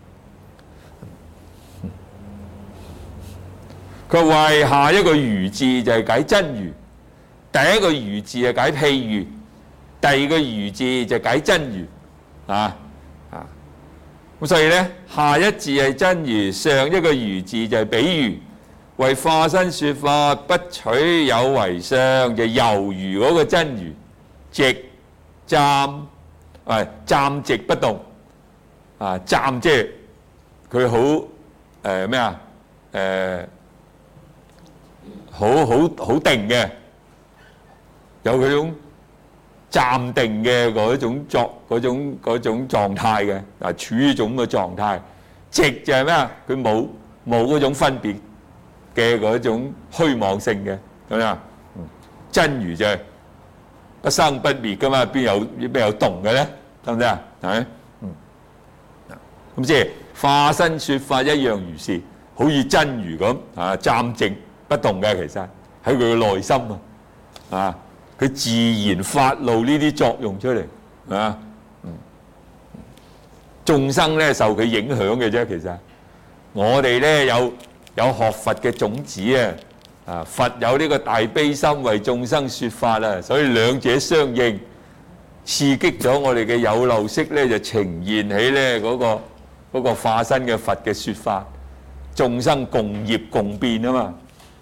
A: 佢為下一個如字就係解真如，第一個如字係解譬喻，第二個如字就解真如啊啊！咁所以咧，下一字係真如，上一個如字就係比喻。為化身説法，不取有為相，就猶如嗰個真如，直暫誒暫直不動啊！暫即係佢好誒咩啊誒？好好好定嘅，有嗰種暫定嘅嗰種作嗰種嗰種狀態嘅，嗱處於種嘅狀態。直就係咩啊？佢冇冇嗰種分別嘅嗰種虛妄性嘅，咁啊，真如就係不生不滅噶嘛，邊有邊有動嘅咧？得唔得啊？係咪？嗯，咁即係化身説法一樣如是，好似真如咁啊，暫靜不動嘅，其實喺佢嘅內心啊，啊，佢自然發露呢啲作用出嚟啊，嗯， 眾生咧受佢影響嘅啫。其實我哋咧有有學佛嘅種子啊，啊佛有呢個大悲心為眾生説法啊，所以兩者相應，刺激咗我哋嘅有漏識咧，就呈現起咧嗰個嗰個化身嘅佛嘅説法，眾生共業共變啊嘛。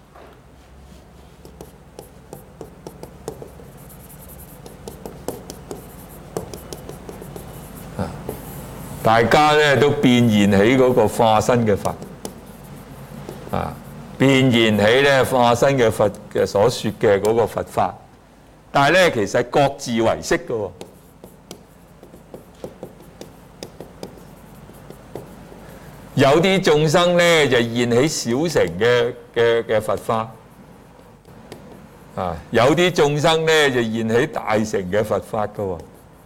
A: 大家咧都變現起嗰個化身嘅佛，啊，變現起咧化身嘅佛嘅所説嘅嗰個佛法，但係咧其實各自為色嘅喎，有啲眾生咧就現起小乘嘅嘅嘅佛法，啊，有啲眾生咧就現起大乘嘅佛法嘅喎。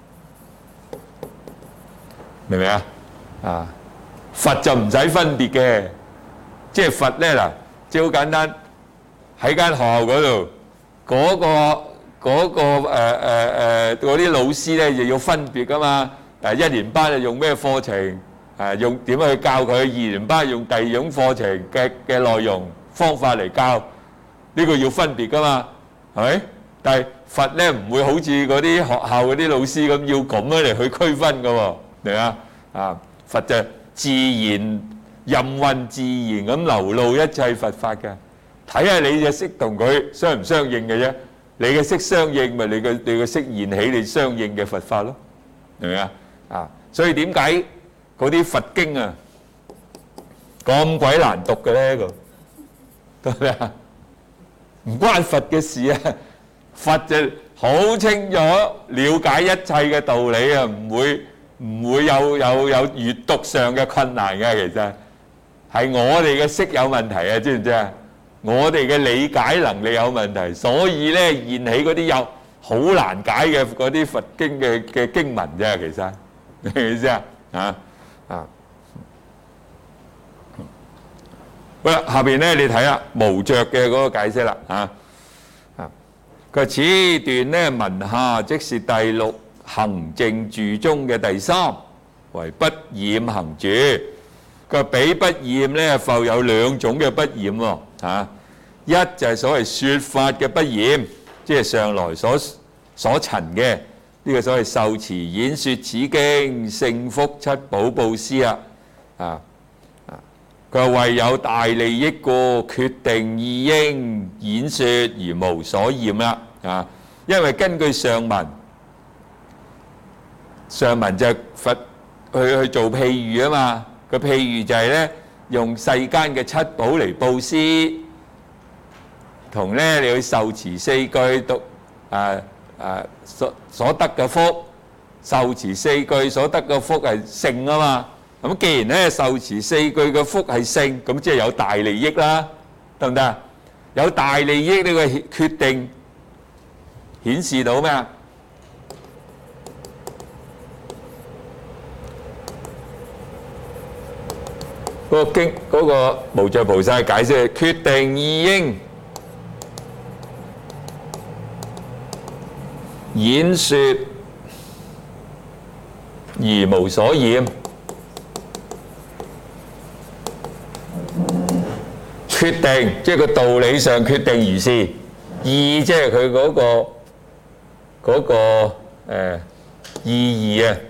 A: 明唔明啊？啊，佛就唔使分別嘅，即係佛咧嗱，即係好簡單，喺間學校嗰度，嗰個嗰個誒誒誒嗰啲老師咧就要分別噶嘛。誒一年班就用咩課程，誒用點樣去教佢；二年班用第二種課程嘅嘅內容方法嚟教，呢個要分別噶嘛，係咪？但係佛咧唔會好似嗰啲學校嗰啲老師咁要咁樣嚟去區分噶喎。明啊？啊！佛就自然任運自然咁流露一切佛法嘅，睇下你嘅識同佢相唔相應嘅啫。你嘅識相應，咪你嘅你嘅識現起你相應嘅佛法咯。明唔明啊？啊！所以點解嗰啲佛經啊咁鬼難讀嘅咧？個得唔得啊？唔關佛嘅事啊！佛就好清楚了解一切嘅道理啊，唔會。唔會有有有閲讀上嘅困難嘅，其實係我哋嘅識有問題啊，知唔知啊？我哋嘅理解能力有問題，所以咧現起嗰啲有好難解嘅嗰啲佛經嘅嘅經文啫，其實明唔明啊？啊啊！好啦，下邊咧你睇下無著嘅嗰個解釋啦，啊啊！佢話此段咧文下即是第六行證住中嘅第三，為不染行住。佢比不染咧，復有兩種嘅不染喎。嚇，一就係所謂説法嘅不染，即係上來所所陳嘅呢個所謂受持演説此經勝福七寶布施啊。啊啊！佢話為有大利益故，決定意應演説而無所染啦。啊，因為根據上文。上文就佛去去做譬喻啊嘛，個譬喻就係咧用世間嘅七寶嚟布施，同咧你去受持四句讀啊啊所所得嘅福，受持四句所得嘅福係勝啊嘛。咁既然咧受持四句嘅福係勝，咁即係有大利益啦，得唔得啊？有大利益呢個決定顯示到咩啊？嗰個經嗰個無著菩薩解釋，決定意應演説而無所染。決定即係個道理上決定如是，意即係佢嗰個嗰個誒意義啊，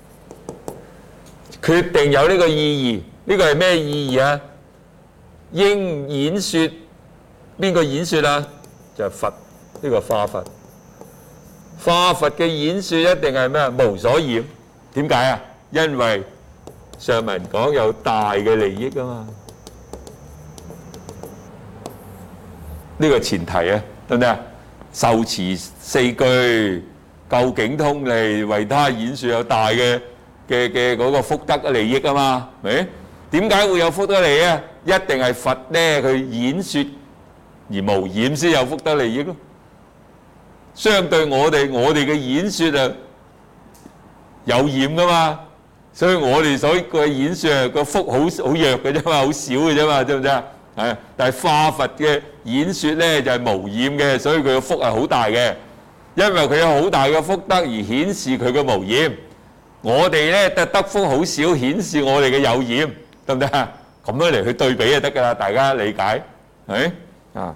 A: 決定有呢個意義。呢個係咩意義啊？應演説邊個演説啊？就係佛呢個化佛，化佛嘅演説一定係咩啊？無所染。點解啊？因為上文講有大嘅利益啊嘛。呢個前提啊，得唔得啊？受持四句，究竟通利，為他演説有大嘅嘅嘅嗰個福德嘅利益啊嘛，咪？點解會有福德利益啊？一定係佛咧，佢演説而無染先有福德利益咯。相對我哋，我哋嘅演説啊有染噶嘛，所以我哋所嘅演説啊個福好好弱嘅啫嘛，好少嘅啫嘛，知唔知啊？係，但係化佛嘅演説咧就係無染嘅，所以佢嘅福係好大嘅，因為佢有好大嘅福德而顯示佢嘅無染。 我哋咧得得福好少顯示我哋嘅有染，得唔得啊？咁樣嚟去對比就得㗎啦，大家理解係啊？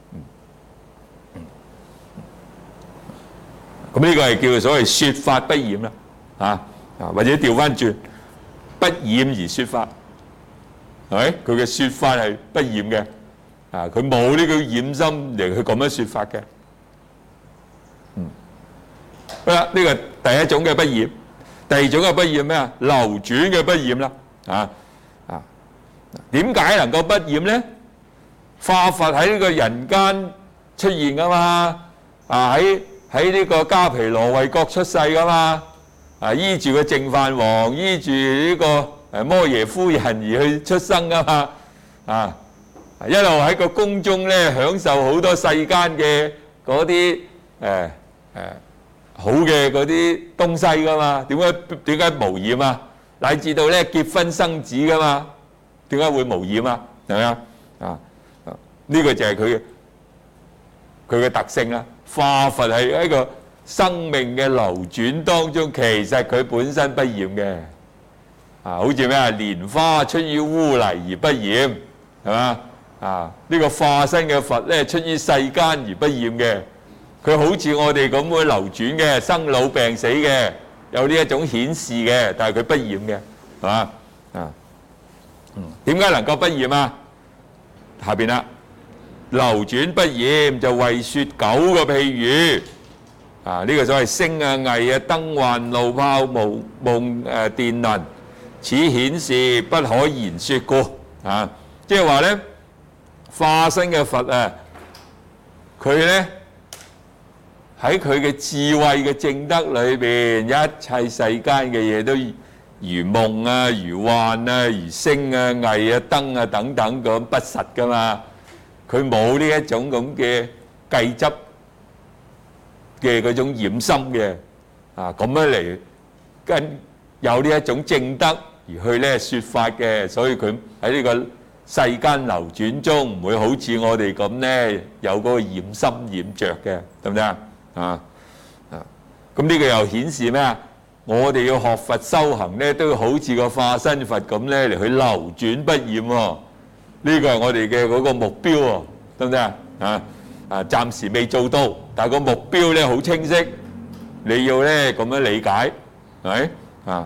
A: 咁呢個係叫做所謂説法不染啦，啊啊或者調翻轉不染而説法，係咪？佢嘅説法係不染嘅，啊佢冇呢個染心嚟去咁樣説法嘅。嗯，好啦，呢個第一種嘅不染，第二種嘅不染咩啊？流轉嘅不染啦，啊啊點解能夠不染咧？化佛喺呢個人間出現噶嘛，啊喺喺呢個迦毗羅衛國出世噶嘛，啊依住個淨飯王，依住呢個誒摩耶夫人而去出生噶嘛，啊一路喺個宮中咧享受好多世間嘅嗰啲誒誒好嘅嗰啲東西噶嘛，點解點解無染啊？乃至到咧結婚生子噶嘛，點解會無染啊？係咪啊？啊呢個就係佢佢嘅特性啦。化佛係喺一個生命嘅流轉當中，其實佢本身不染嘅，啊，好似咩啊？蓮花出於污泥而不染，係嘛？啊，呢個化身嘅佛咧，出於世間而不染嘅，佢好似我哋咁會流轉嘅，生老病死嘅，有呢一種顯示嘅，但係佢不染嘅，係嘛？啊，嗯，點解能夠不染啊？下邊啦。流轉不染就為説九個譬喻，啊呢、這個所謂星啊、羿啊、燈幻、怒泡、無夢誒電能，此顯示不可言説故。啊，即係話咧，化身嘅佛啊，佢咧喺佢嘅智慧嘅正德裏邊，一切世間嘅嘢都如夢啊、如幻啊、如星啊、羿啊、燈啊等等咁不實噶嘛。佢冇呢一種咁嘅計執嘅嗰種染心嘅，啊咁樣嚟跟有呢一種正德而去咧説法嘅，所以佢喺呢個世間流轉中唔會好似我哋咁咧有嗰個染心染著嘅，得唔得啊？啊啊！咁呢個又顯示咩啊？我哋要學佛修行咧，都要好似個化身佛咁咧嚟去流轉不染喎。呢個係我哋嘅嗰個目標喎，得唔得啊？啊啊，暫時未做到，但係個目標咧好清晰，你要咧咁樣理解，係咪啊？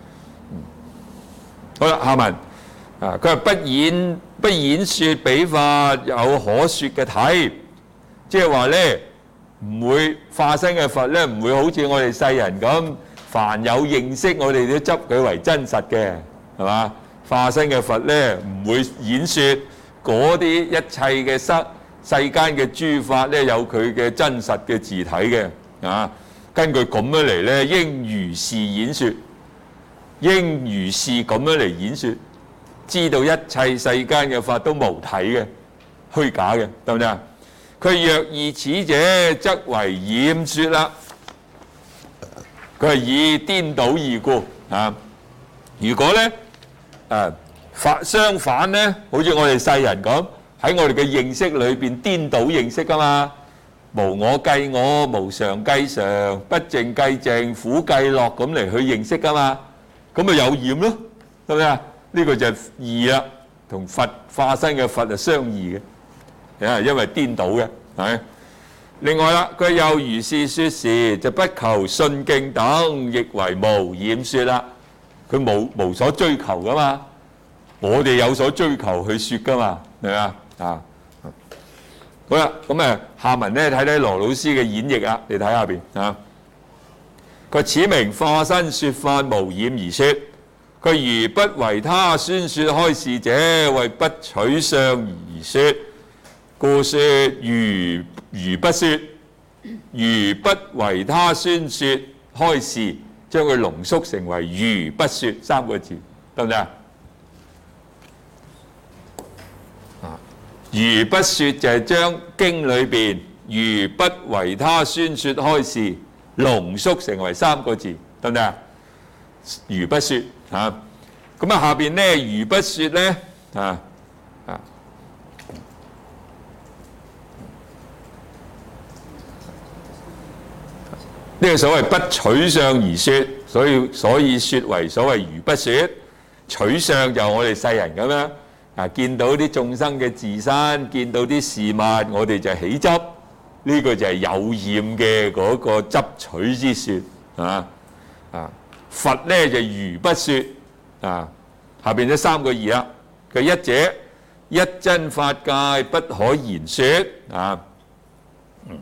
A: 好啦，下文啊，佢話不演不演説比法有可説嘅體，即係話咧唔會化身嘅佛咧，唔會好似我哋世人咁，凡有認識我哋都執佢為真實嘅，係嘛？化身嘅佛咧，唔會演説嗰啲一切嘅世世間嘅諸法咧，有佢嘅真實嘅自體嘅啊。根據咁樣嚟咧，應如是演説，應如是咁樣嚟演説，知道一切世間嘅法都無體嘅、虛假嘅，得唔得啊？佢若以此者，則為染説啦。佢係以顛倒義故啊。如果咧，誒反相反咧，好似我哋世人咁喺我哋嘅認識裏邊顛倒認識噶嘛，無我計我，無常計常，不淨計淨，苦計樂咁嚟去認識噶嘛，咁咪有染咯，係咪啊？呢個就係異啦，同佛化身嘅佛係相異嘅，啊，因為顛倒嘅，係。另外啦，佢又如是説時，就不求信敬等，亦為無染説啦。佢冇無所追求噶嘛，我哋有所追求去説噶嘛，係咪啊？啊，好啦，咁誒下文咧睇睇羅老師嘅演繹啊，你睇下邊啊。佢此名化身説法無染而説，佢如不為他宣説開示者，為不取相而説，故説如如不説，如不為他宣説開示。將佢濃縮成為如不説三個字，得唔得啊？如不説就係將經裏邊如不為他宣説開示濃縮成為三個字，得唔得啊？如不説嚇，咁啊下邊咧如不説咧啊啊，呢個所謂不取相而説所以所以説為所謂如不説，取相就我哋世人咁樣啊，見到啲眾生嘅自身，見到啲事物，我哋就起執，呢、這個就係有染嘅嗰個執取之説啊啊！佛咧就如不説啊，下邊咗三個義啦。佢一者一真法界不可言説啊，嗯，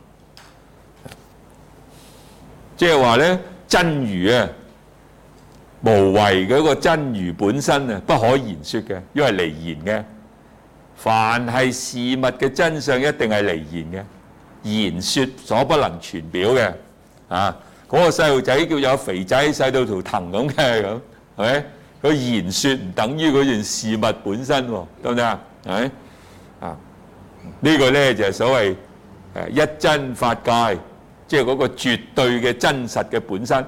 A: 即係話咧真如啊，無為嗰個真如本身啊，不可言説嘅，因為離言嘅。凡係事物嘅真相，一定係離言嘅，言説所不能傳表嘅啊。嗰、那個細路仔叫有肥仔細到條藤咁嘅咁，係咪？佢言説唔等於嗰件事物本身喎，得唔得啊？係咪啊？呢個咧就係所謂誒一真法界，即係嗰個絕對嘅真實嘅本身。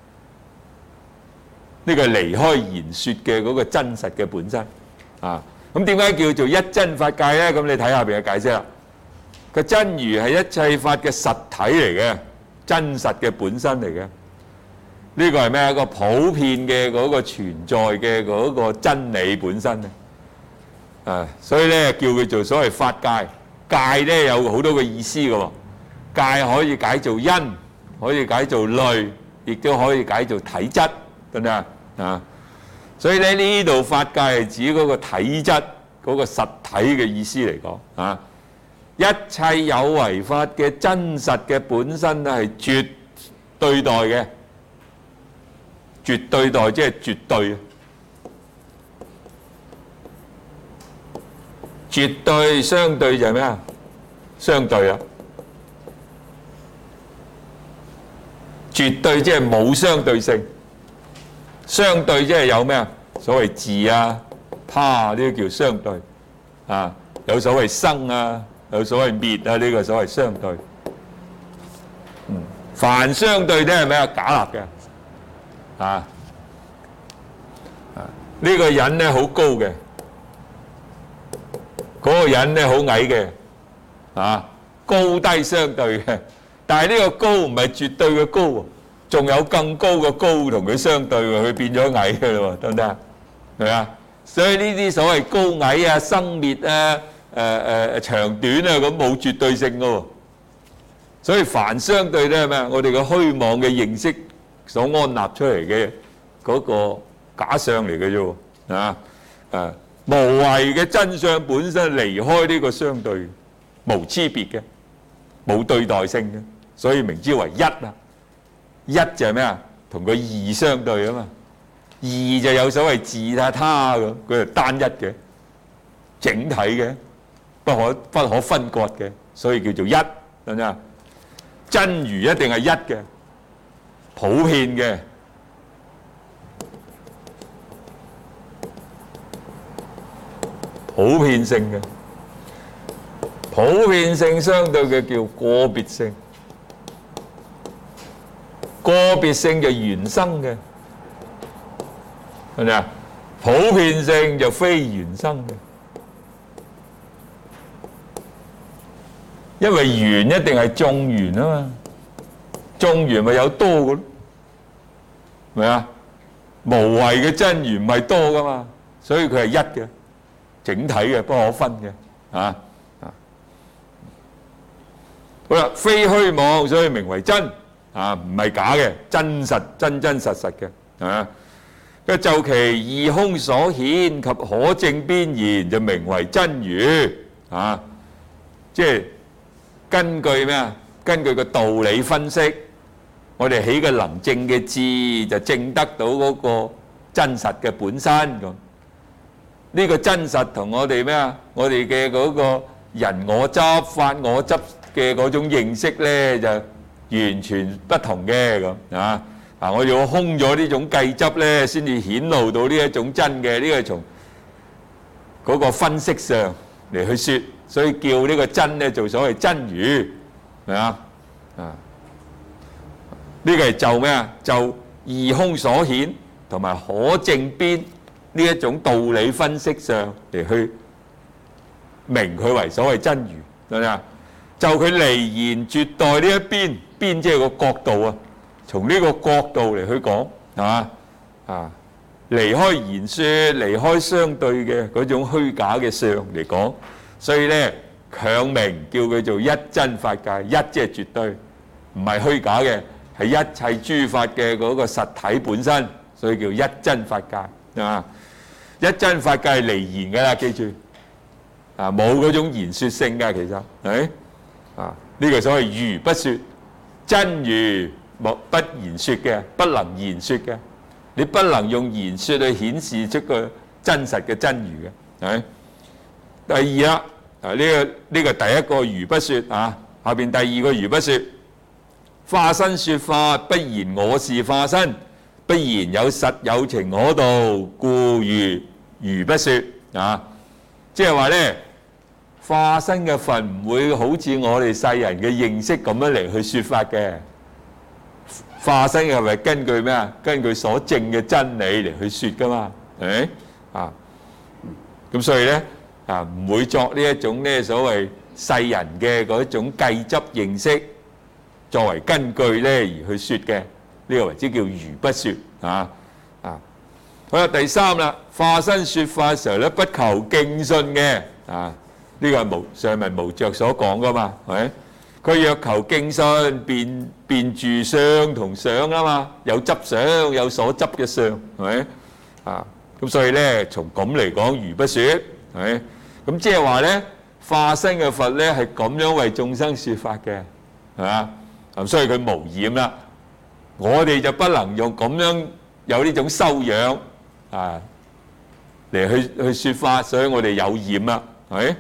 A: 呢個係離開言説嘅嗰個真實嘅本身啊。咁點解叫做一真法界咧？咁你睇下邊嘅解釋啦。個真如係一切法嘅實體嚟嘅，真實嘅本身嚟嘅。呢個係咩？一個普遍嘅嗰個存在嘅嗰個真理本身咧。啊，所以咧叫佢做所謂法界。界咧有好多個意思嘅喎。界可以解做因，可以解做類，亦都可以解做體質，得唔得啊？啊，所以咧呢度法界係指嗰個體質、嗰個實體嘅意思嚟講啊。一切有為法嘅真實嘅本身咧係絕對待嘅。絕對待即係絕對，絕對相對就係咩啊？相對啊，絕對即係冇相對性，相對即係有咩啊？所謂自啊、他啊，呢個叫相對啊。有所謂生啊，有所謂滅啊，呢個所謂相對。嗯，凡相對都係咩啊？假立嘅。啊！呢個人咧好高嘅，嗰個人咧好矮嘅，啊，高低相對嘅。但係呢個高唔係絕對嘅高喎，仲有更高嘅高同佢相對喎，佢變咗矮嘅嘞喎，得唔得啊？係咪啊？所以呢啲所謂高矮啊、生滅啊、誒誒長短啊，咁冇絕對性嘅喎。所以凡相對咧係咩啊？我哋嘅虛妄嘅認識所安立出嚟嘅嗰個假相嚟嘅啫喎，啊啊無為嘅真相本身離開呢個相對，無差別嘅，冇對待性嘅，所以名之為一啊。一就係咩啊？同佢二相對啊嘛，二就有所謂自啊他咁，佢係單一嘅，整體嘅，不可不可分割嘅，所以叫做一，得唔得啊？真如一定係一嘅。普遍嘅，普遍性嘅，普遍性相對嘅叫個別性，個別性就原生嘅，係咪啊？普遍性就非原生嘅，因為緣一定係眾緣啊嘛。眾緣咪有多嘅咯，係咪啊？無為嘅真緣唔係多噶嘛，所以佢係一嘅，整體嘅，不可分嘅，啊啊！好啦，非虛妄，所以名為真，啊，唔係假嘅，真實真真實實嘅，啊！佢就其二空所顯及可證邊言，就名為真如，啊！即係根據咩啊？根據個道理分析。我哋起個能證嘅智，就證得到嗰個真實嘅本身咁。呢個真實同我哋咩啊？我哋嘅嗰個人我執、法我執嘅嗰種認識咧，就完全不同嘅咁啊！啊，我要空咗呢種計執咧，先至顯露到呢一種真嘅。呢個係從嗰個分析上嚟去説，所以叫呢個真咧做所謂真如，係啊啊！呢個係就咩啊？就二空所顯同埋可證邊呢一種道理分析上嚟去明佢為所謂真如，係咪啊？就佢離言絕代呢一邊，邊即係個角度啊。從呢個角度嚟去講， 係嘛啊？離開言説，離開相對嘅嗰種虛假嘅相嚟講，所以咧強名叫佢做一真法界，一即係絕對，唔係虛假嘅，係一切諸法嘅嗰個實體本身，所以叫一真法界啊！一真法界係離言㗎啦，記住啊，冇嗰種言説性㗎，其實係啊，呢個所謂如不説，真如莫不言説嘅，不能言説嘅。你不能用言説去顯示出個真實嘅真如嘅，係。第二啦，啊呢個呢個第一個如不説啊，下邊第二個如不説，化身説法，不言我是化身，不言有實有情可道，故如如不説啊。即係話咧，化身嘅佛唔會好似我哋世人嘅認識咁樣嚟去説法嘅。化身係咪根據咩啊？根據所證嘅真理嚟去説噶嘛？係咪啊？咁所以咧啊，唔會作呢一種咧所謂世人嘅嗰種計執認識作為根據咧而去説嘅，呢個為之叫如不説啊啊！好啦，第三啦，化身説法嘅時候咧，不求敬信嘅啊，呢個係無上文無著所講噶嘛，係咪？佢若求敬信，便便住相同相啊嘛，有執相，有所執嘅相，係咪啊？咁所以咧，從咁嚟講，如不説，係咪？咁即係話咧，化身嘅佛咧係咁樣為眾生説法嘅，係嘛？咁所以佢無染啦。我哋就不能用咁樣有呢種修養啊嚟去去説法，所以我哋有染啦，係咪？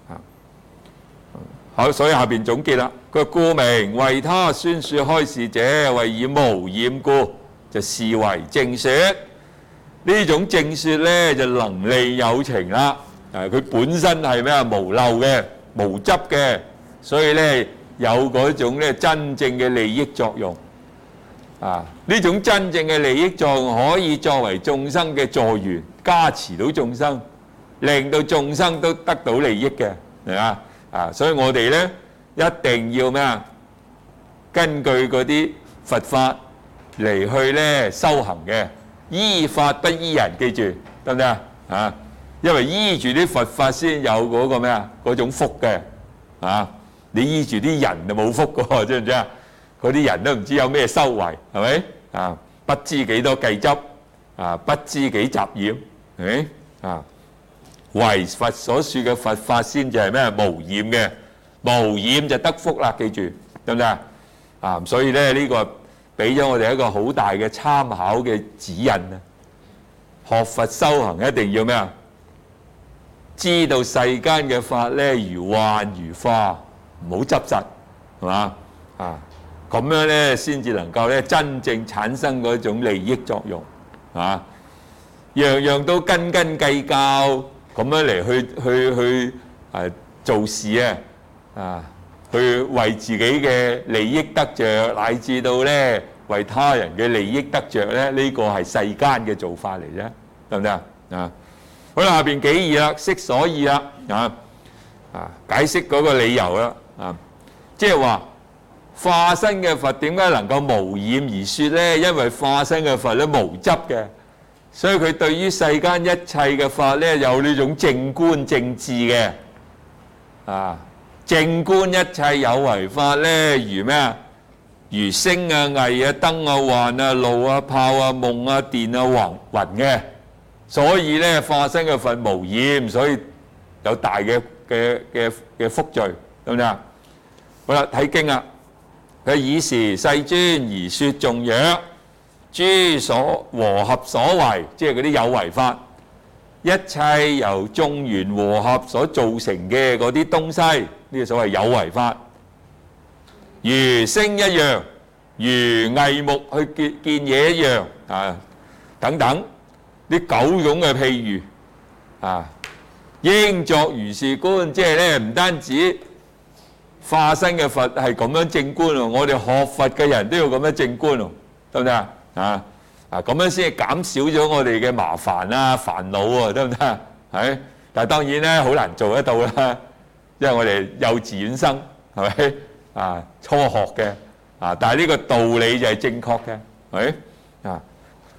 A: 好，所以下邊總結啦。佢故名為他宣説開示者，為以無染故，就視為正説。呢種正説咧就能利有情啦。誒，佢本身係咩啊？無漏嘅、無執嘅，所以咧有嗰種咧真正嘅利益作用。啊，呢種真正嘅利益作用可以作為眾生嘅助緣，加持到眾生，令到眾生都得到利益嘅，係嘛？啊，所以我哋咧一定要咩啊？根據嗰啲佛法嚟去咧修行嘅，依法不依人，記住得唔得啊？啊，因為依住啲佛法先有嗰個咩啊？嗰種福嘅啊！你依住啲人就冇福嘅喎，知唔知啊？嗰啲人都唔知有咩修為，係咪啊？不知幾多計執啊，不知幾雜染，係咪啊？為佛所説嘅佛法先至係咩？無染嘅，無染就得福啦，記住得唔得啊？啊，所以咧呢個俾咗我哋一個好大嘅參考嘅指引啊！學佛修行一定要咩啊？知道世間嘅法咧如幻如化，唔好執實，係嘛啊？咁樣咧先至能夠咧真正產生嗰種利益作用，啊，樣樣都斤斤計較。咁樣嚟去去去誒做事啊，啊，去為自己嘅利益得著，乃至到咧為他人嘅利益得著咧，呢個係世間嘅做法嚟啫，得唔得啊？啊，好啦，下邊幾義啦，釋所以啦，啊啊，解釋嗰個理由啦，啊，即係話化身嘅佛點解能夠無染而説咧？因為化身嘅佛咧無執嘅。所以佢對於世間一切嘅法咧，有呢種正觀正智嘅，啊，正觀一切有為法咧，如咩啊？如聲啊、藝啊、燈啊、幻啊、路啊、炮啊、夢啊、電啊、雲雲嘅。所以咧，化身嘅佛無染，所以有大嘅嘅嘅嘅福罪，得唔得啊？好啦，睇經啊，佢以時世尊而説頌曰：諸所和合所為，即係嗰啲有為法，一切由眾緣和合所造成嘅嗰啲東西，呢個所謂有為法，如聲一樣，如翳木去見見嘢一樣啊，等等呢九種嘅譬喻啊，應作如是觀，即係咧唔單止化身嘅佛係咁樣正觀喎，我哋學佛嘅人都要咁樣正觀喎，得唔得啊？啊啊咁樣先係減少咗我哋嘅麻煩啊煩惱喎，得唔得啊？係，但係當然咧好難做得到啦，因為我哋幼稚園生係咪啊初學嘅啊，但係呢個道理就係正確嘅，係啊，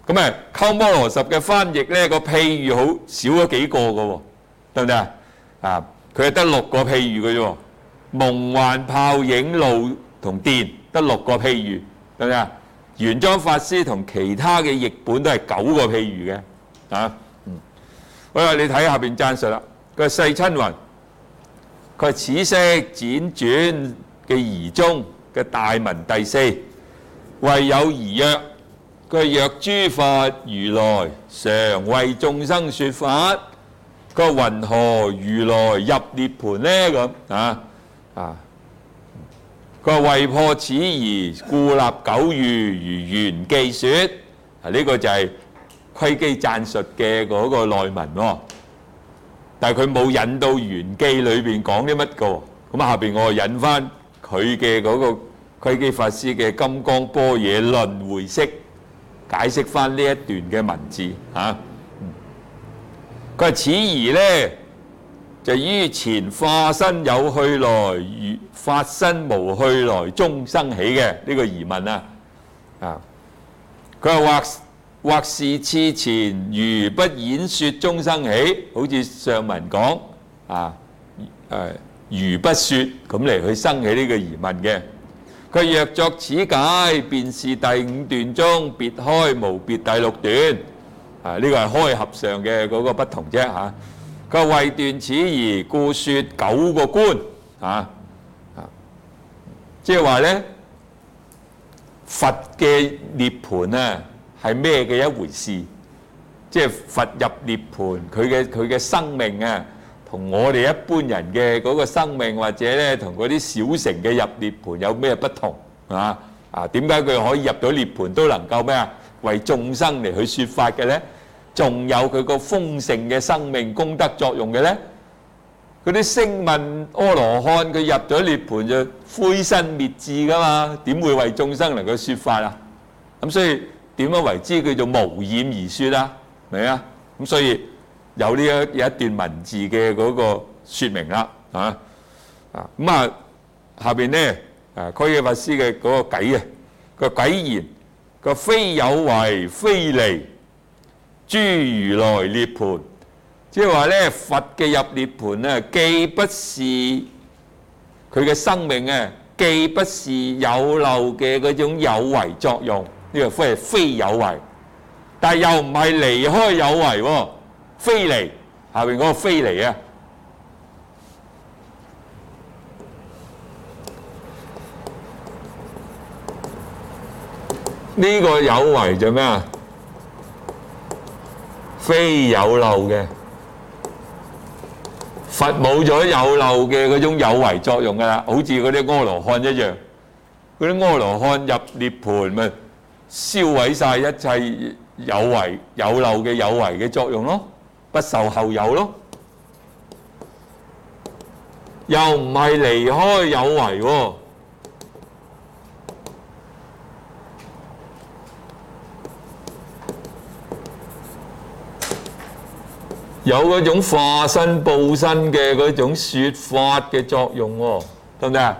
A: 咁啊，鳩摩羅什嘅翻譯咧個譬喻好少咗幾個嘅喎，得唔得啊？啊，佢係得六個譬喻嘅啫喎，夢幻泡影露同電得六個譬喻，得唔得啊？玄奘法師同其他嘅譯本都係九個譬喻嘅，啊，嗯，好啦，你睇下邊贊述啦，佢係世親雲，佢係此式輾轉嘅儀中嘅大文第四，為有儀曰。佢係若諸法如來常為眾生說法，佢話云何如來入涅槃呢？咁啊啊！佢話為破此疑，故立九喻如玄記說。啊，呢、這個就係窺基贊述嘅嗰個內文喎。但係佢冇引到玄記裏邊講啲乜個。咁下邊我引翻佢嘅嗰個窺基法師嘅《金剛般若論會釋》。解釋翻呢一段嘅文字嚇，佢話此疑咧就於前化身有去來，如法身無去來，終生起嘅呢個疑問啊！啊，佢話或或是次前如不演説終生起，好似上文講啊誒如不説咁嚟去生起呢個疑問嘅。佢若作此解，便是第五段中別開無別第六段。啊，呢個係開合上嘅嗰個不同啫嚇。佢話為斷此疑，故説九個觀。啊啊，即係話咧，佛嘅涅槃啊係咩嘅一回事？即係佛入涅槃，佢嘅佢嘅生命啊，同我哋一般人嘅嗰個生命，或者咧同嗰啲小乘嘅入涅槃有咩不同啊？啊，點解佢可以入到涅槃都能夠咩啊？為眾生嚟去説法嘅咧，仲有佢個豐盛嘅生命功德作用嘅咧？嗰啲聲聞阿羅漢佢入咗涅槃就灰身滅智噶嘛，點會為眾生嚟去説法啊？咁所以點樣為之叫做無染而説啊？明啊？咁所以。有呢一有一段文字嘅嗰個説明啦，啊啊咁啊下邊咧啊窺基法師嘅嗰個偈啊個偈言個非有為非離諸如來涅槃，即係話咧佛嘅入涅槃啊，既不是佢嘅生命啊，既不是有漏嘅嗰種有為作用，呢個非係非有為，但係又唔係離開有為喎。非離下邊嗰個非離啊，呢個有為就咩啊？非有漏嘅，佛冇咗有漏嘅嗰種有為作用噶啦，好似嗰啲阿羅漢一樣，嗰啲阿羅漢入涅槃咪燒毀晒一切有為有漏嘅有為嘅作用咯。不受後有咯，又唔係離開有為喎，有嗰種化身報身嘅嗰種説法嘅作用喎，得唔得啊？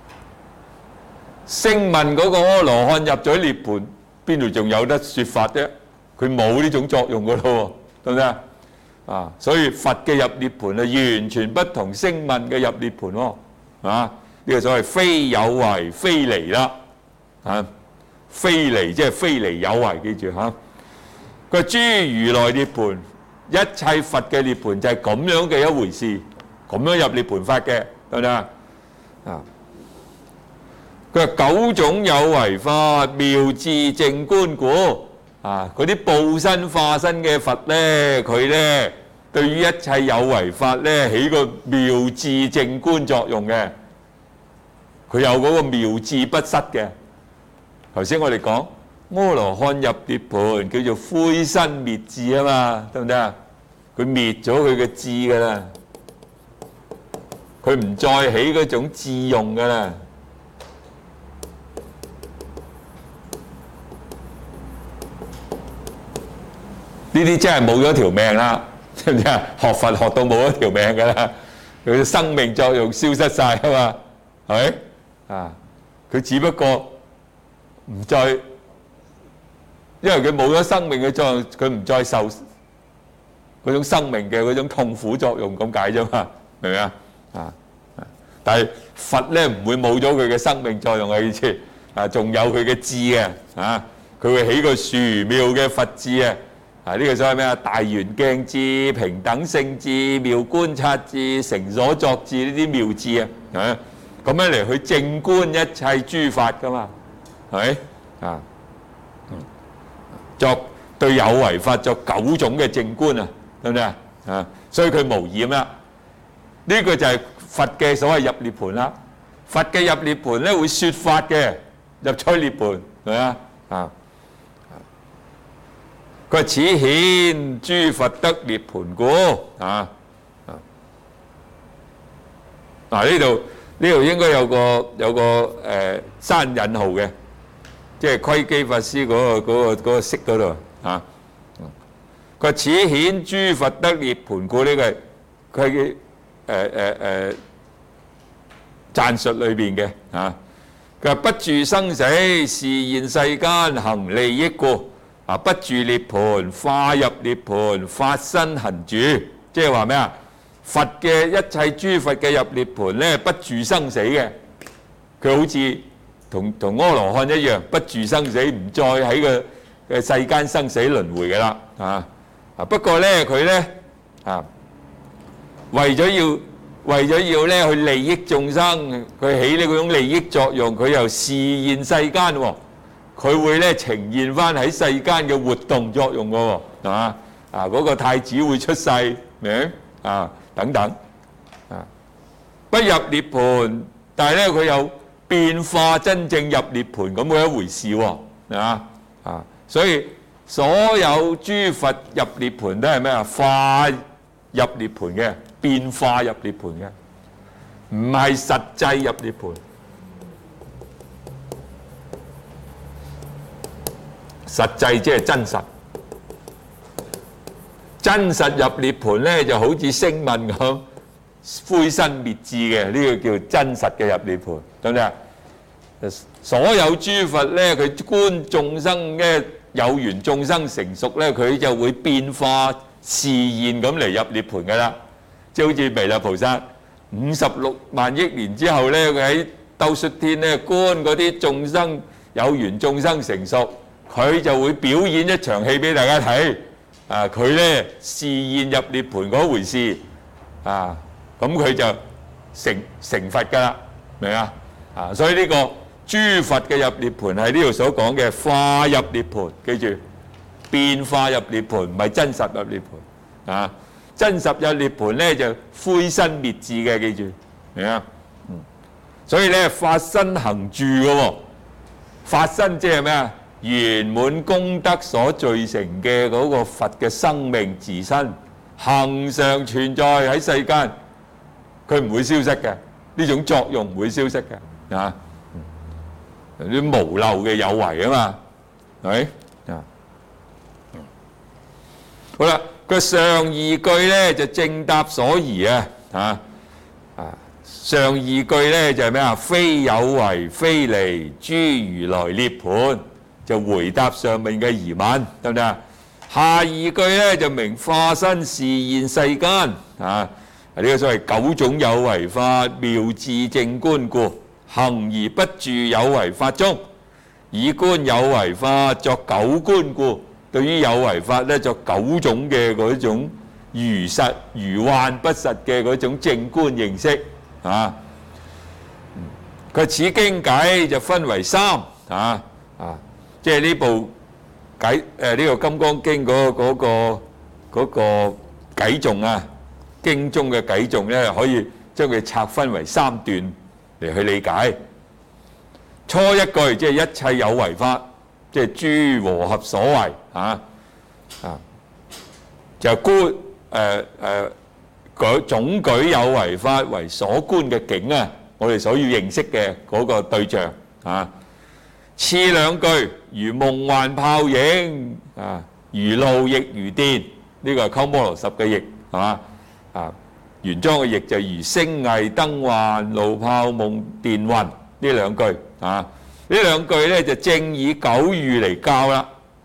A: 聲聞嗰個阿羅漢入咗涅槃，邊度仲有得説法啫？佢冇呢種作用噶咯，得唔得啊？啊，所以佛嘅入涅槃係完全不同聲聞嘅入涅槃喎，啊，呢個所謂非有為非離啦，啊，非離即係非離有為，記住嚇。佢諸如來涅槃，一切佛嘅涅槃就係咁樣嘅一回事，咁樣入涅槃法嘅，得唔得啊？啊，佢話九種有為法，妙智淨觀故。啊！嗰啲報身化身嘅佛咧，佢咧對於一切有為法咧起個妙智淨觀作用嘅，佢有嗰個妙智不失嘅。頭先我哋講阿羅漢入涅槃叫做灰身滅智啊嘛，得唔得啊？佢滅咗佢嘅智噶啦，佢唔再起嗰種智用噶啦。呢啲真係冇咗條命啦，知唔知啊？學佛學到冇咗條命㗎啦，佢嘅生命作用消失晒啊嘛，係咪啊？佢只不過唔再，因因為佢冇咗生命嘅作用，佢唔再受嗰種生命嘅嗰種痛苦作用咁解啫嘛，明唔明啊？啊！但係佛咧唔會冇咗佢嘅生命作用嘅意思，啊，仲有佢嘅智嘅，啊，佢會起個殊妙嘅佛智啊！啊，呢個所謂咩啊？大圓鏡智、平等性智、妙觀察智、成所作智呢啲妙智啊，啊，咁樣嚟去正觀一切諸法噶嘛，係咪啊？作對有為法作九種嘅正觀啊，得唔得啊？啊，所以佢無染啦。呢個就係佛嘅所謂入涅盤啦。佛嘅入涅盤咧會説法嘅，入趣涅盤係咪啊？啊，佢話此顯諸佛得涅盤故啊啊！嗱，呢度呢度應該有個有個誒刪引號嘅。即係窺基法師嗰個嗰個嗰個釋嗰度啊，佢話此顯諸佛得涅盤故，呢個係佢嘅誒誒誒讚述裏邊嘅啊。佢話不住生死，示現世間行利益故啊，不住涅盤，化入涅盤，法身行住，即係話咩啊？佛嘅一切諸佛嘅入涅盤咧，不住生死嘅，佢好似。同同阿羅漢一樣，不住生死，唔再喺個嘅世間生死輪迴嘅啦，啊啊！不過咧，佢咧啊，為咗要為咗要咧去利益眾生，佢起呢嗰種利益作用，佢又示現世間喎，佢會咧呈現翻喺世間嘅活動作用嘅喎，啊啊！嗰個太子會出世，明啊等等啊，不入涅盤，但係咧佢又變化真正入涅盤咁嘅一回事喎，啊啊！所以所有諸佛入涅盤都係咩啊？化入涅盤嘅，變化入涅盤嘅，唔係實際入涅盤。實際即係真實，真實入涅盤咧就好似聲聞咁。灰身滅智嘅，呢個叫真實嘅入涅盤，得唔得啊？所有諸佛咧，佢觀眾生咧，有緣眾生成熟咧，佢就會變化示現咁嚟入涅盤噶啦。即係好似彌勒菩薩五十六萬億年之後咧，佢喺兜率天咧觀嗰啲眾生有緣眾生成熟，佢就會表演一場戲俾大家睇。啊，佢咧示現入涅盤嗰回事啊！咁佢就成成佛㗎啦，明啊？啊，所以呢個諸佛嘅入涅盤係呢度所講嘅化入涅盤，記住變化入涅盤，唔係真實入涅盤啊！真實入涅盤咧就灰身滅智嘅，記住明啊？嗯，所以咧法身行住嘅喎，法身即係咩啊？圓滿功德所聚成嘅嗰個佛嘅生命自身，恆常存在喺世間。佢唔會消失嘅，呢種作用唔會消失嘅，啊，啲無漏嘅有為啊嘛，係咪啊？好啦，個上二句咧就正答所疑啊，啊啊，上二句咧就係咩啊？非有為，非離諸如來涅盤，就回答上面嘅疑問，得唔得啊？下二句咧就明化身示現世間啊。呢個所謂九種有為法，妙智正觀故，行而不住有為法中，以觀有為法作九觀故。對於有為法咧，作九種嘅嗰種如實如幻不實嘅嗰種正觀認識啊。佢此經解就分為三啊啊，即係呢部解誒呢、呃這個《金剛經》嗰嗰個嗰個偈頌啊。經中嘅偈頌咧，可以將佢拆分為三段嚟去理解。初一句即係一切有為法，即係諸和合所為啊啊，就觀誒誒舉總舉有為法為所觀嘅境啊，我哋所要認識嘅嗰個對象啊。次兩句如夢幻泡影啊，如露亦如電，呢個係鳩摩羅什嘅譯係嘛？啊，原裝嘅譯就如星翳燈幻露泡夢電雲呢兩句啊，呢兩句咧就正以九喻嚟教啦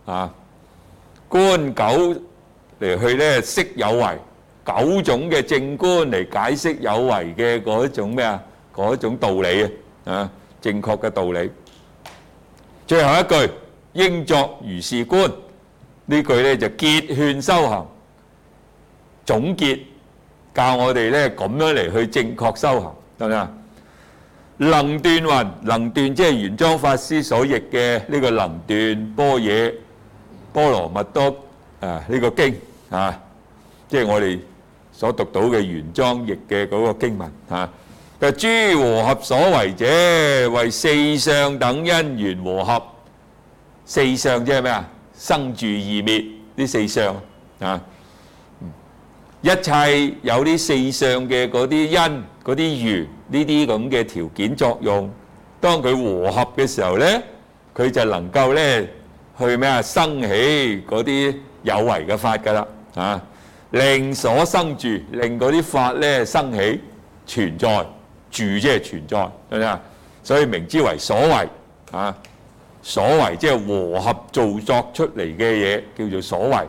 A: 啊，觀九嚟去咧釋有為，九種嘅正觀嚟解釋有為嘅嗰種咩啊？嗰種道理啊，啊，正確嘅道理。最後一句應作如是觀，呢句咧就結勸修行，總結教我哋咧咁樣嚟去正確修行，得唔得啊？能斷云，能斷即係玄奘法師所譯嘅呢個能斷般若波羅蜜多啊呢個經啊，即係我哋所讀到嘅玄奘譯嘅嗰個經文啊。佢諸和合所為者，為四相等因緣和合。四相即係咩啊？生住異滅呢四相啊。一切有呢四相嘅嗰啲因、嗰啲緣呢啲咁嘅條件作用，當佢和合嘅時候咧，佢就能夠咧去咩啊？生起嗰啲有為嘅法㗎啦啊！令所生住，令嗰啲法咧生起存在，住即係存在，係咪啊？所以名之為所為啊！所為即係和合造作出嚟嘅嘢，叫做所為。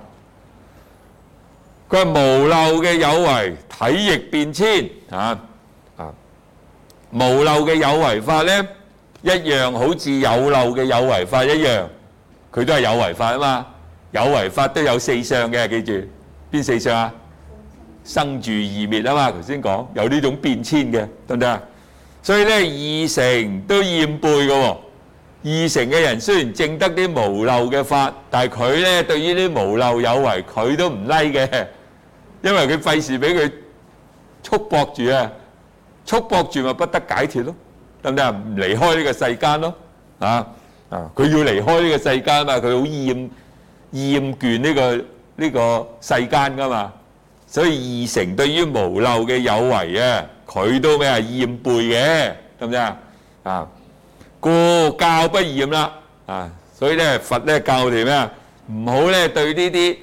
A: 佢係無漏嘅有為，體亦變遷啊！啊，無漏嘅有為法咧，一樣好似有漏嘅有為法一樣，佢都係有為法啊嘛。有為法都有四相嘅，記住邊四相啊？生住異滅啊嘛，頭先講有呢種變遷嘅，得唔得啊？所以咧，二乘都厭背嘅喎。二乘嘅人雖然證得啲無漏嘅法，但係佢咧對於啲無漏有為，佢都唔 like 嘅，因為佢費事俾佢束縛住啊，束縛住咪不得解脫咯，得唔得啊？唔離開呢個世間咯，啊啊！佢要離開呢個世間嘛，佢好厭厭倦呢個呢個世間噶嘛，所以二乘對於無漏嘅有為啊，佢都咩啊厭背嘅，得唔得啊？啊！故教不厭啦，啊！所以咧，佛咧教我哋咩啊？唔好咧對呢啲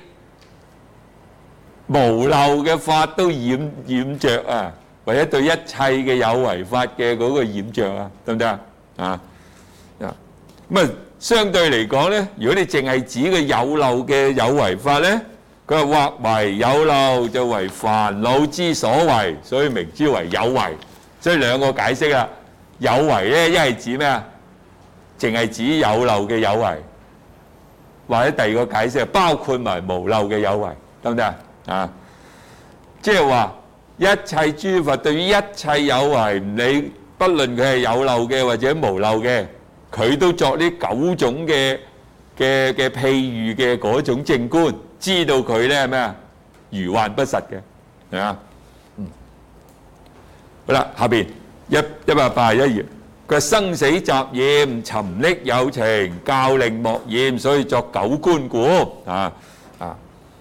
A: 無漏嘅法都染染著啊，或者對一切嘅有為法嘅嗰個染著啊，得唔得啊？啊啊！咁啊，相對嚟講咧，如果你淨係指個有漏嘅有為法咧，佢話或為有漏就為煩惱之所為，所以名之為有為。所以兩個解釋啊。有為咧，一係指咩啊？淨係指有漏嘅有為，或者第二個解釋係包括埋無漏嘅有為，得唔得啊？啊，即係話一切諸佛對於一切有為，唔理不論佢係有漏嘅或者無漏嘅，佢都作呢九種嘅嘅嘅譬喻嘅嗰種正觀，知道佢咧係咩啊？如幻不實嘅，係嘛？嗯，好啦，下邊。一一百八十一頁，佢生死雜染，沉溺有情，教令莫染，所以作九觀故啊啊！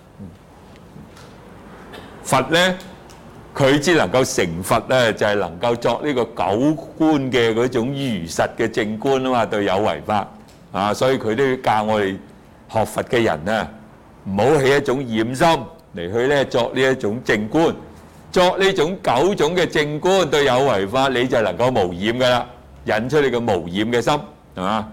A: 佛咧，佢只能夠成佛咧，就係能夠作呢個九觀嘅嗰種如實嘅正觀啊嘛，對有為法啊，所以佢都要教我哋學佛嘅人啊，唔好起一種染心嚟去咧作呢一種正觀。作呢種九種嘅正觀對有為法，你就能夠無染噶啦，引出你個無染嘅心，係嘛？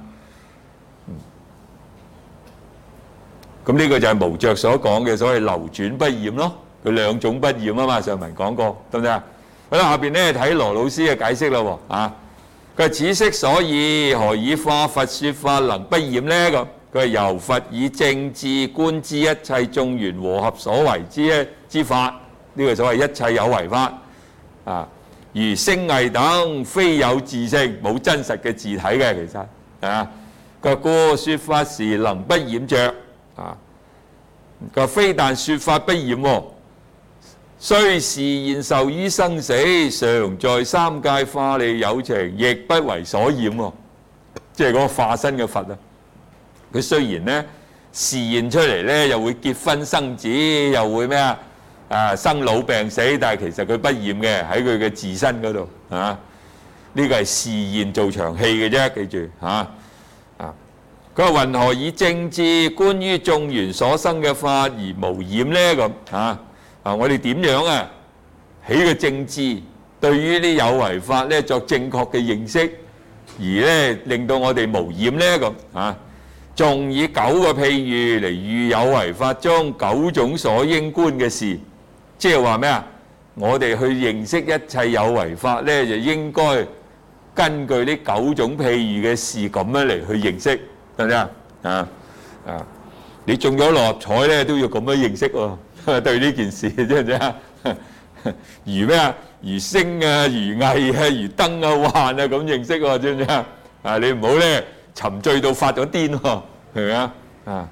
A: 咁呢個就係無著所講嘅所謂流轉不染咯。佢兩種不染啊嘛，上文講過，得唔得啊？好啦，下邊咧睇羅老師嘅解釋啦喎，啊，佢話此釋所以何以化佛説法能不染呢？咁佢係由佛以正智觀知一切眾緣和合所為之之法。呢個所謂一切有為法啊，如星藝等非有自性，冇真實嘅自體嘅，其實啊，個故説法時能不染著啊，個非但説法不染喎，雖示現受於生死，常在三界化利有情，亦不為所染喎。即係嗰個化身嘅佛啊，佢雖然咧示現出嚟咧，又會結婚生子，又會咩啊？啊，生老病死，但係其實佢不染嘅，喺佢嘅自身嗰度啊。呢個係示現做場戲嘅啫，記住嚇啊。佢話：雲何以正智觀於眾緣所生嘅法而無染呢？咁啊啊！我哋點樣啊？起個正智，對於啲有為法咧作正確嘅認識，而咧令到我哋無染呢？咁啊。 仲以九個譬喻嚟喻有為法中九種所應觀嘅事，即係話咩啊？我哋去認識一切有為法咧，就應該根據呢九種譬喻嘅事咁樣嚟去認識，得唔得啊？啊啊！你中咗六合彩咧，都要咁樣認識喎。對呢件事，知唔知啊？如咩啊？如星啊，如藝啊，如燈啊，幻啊，咁認識喎，知唔知啊？啊！你唔好咧沉醉到發咗癲喎，係咪啊？啊！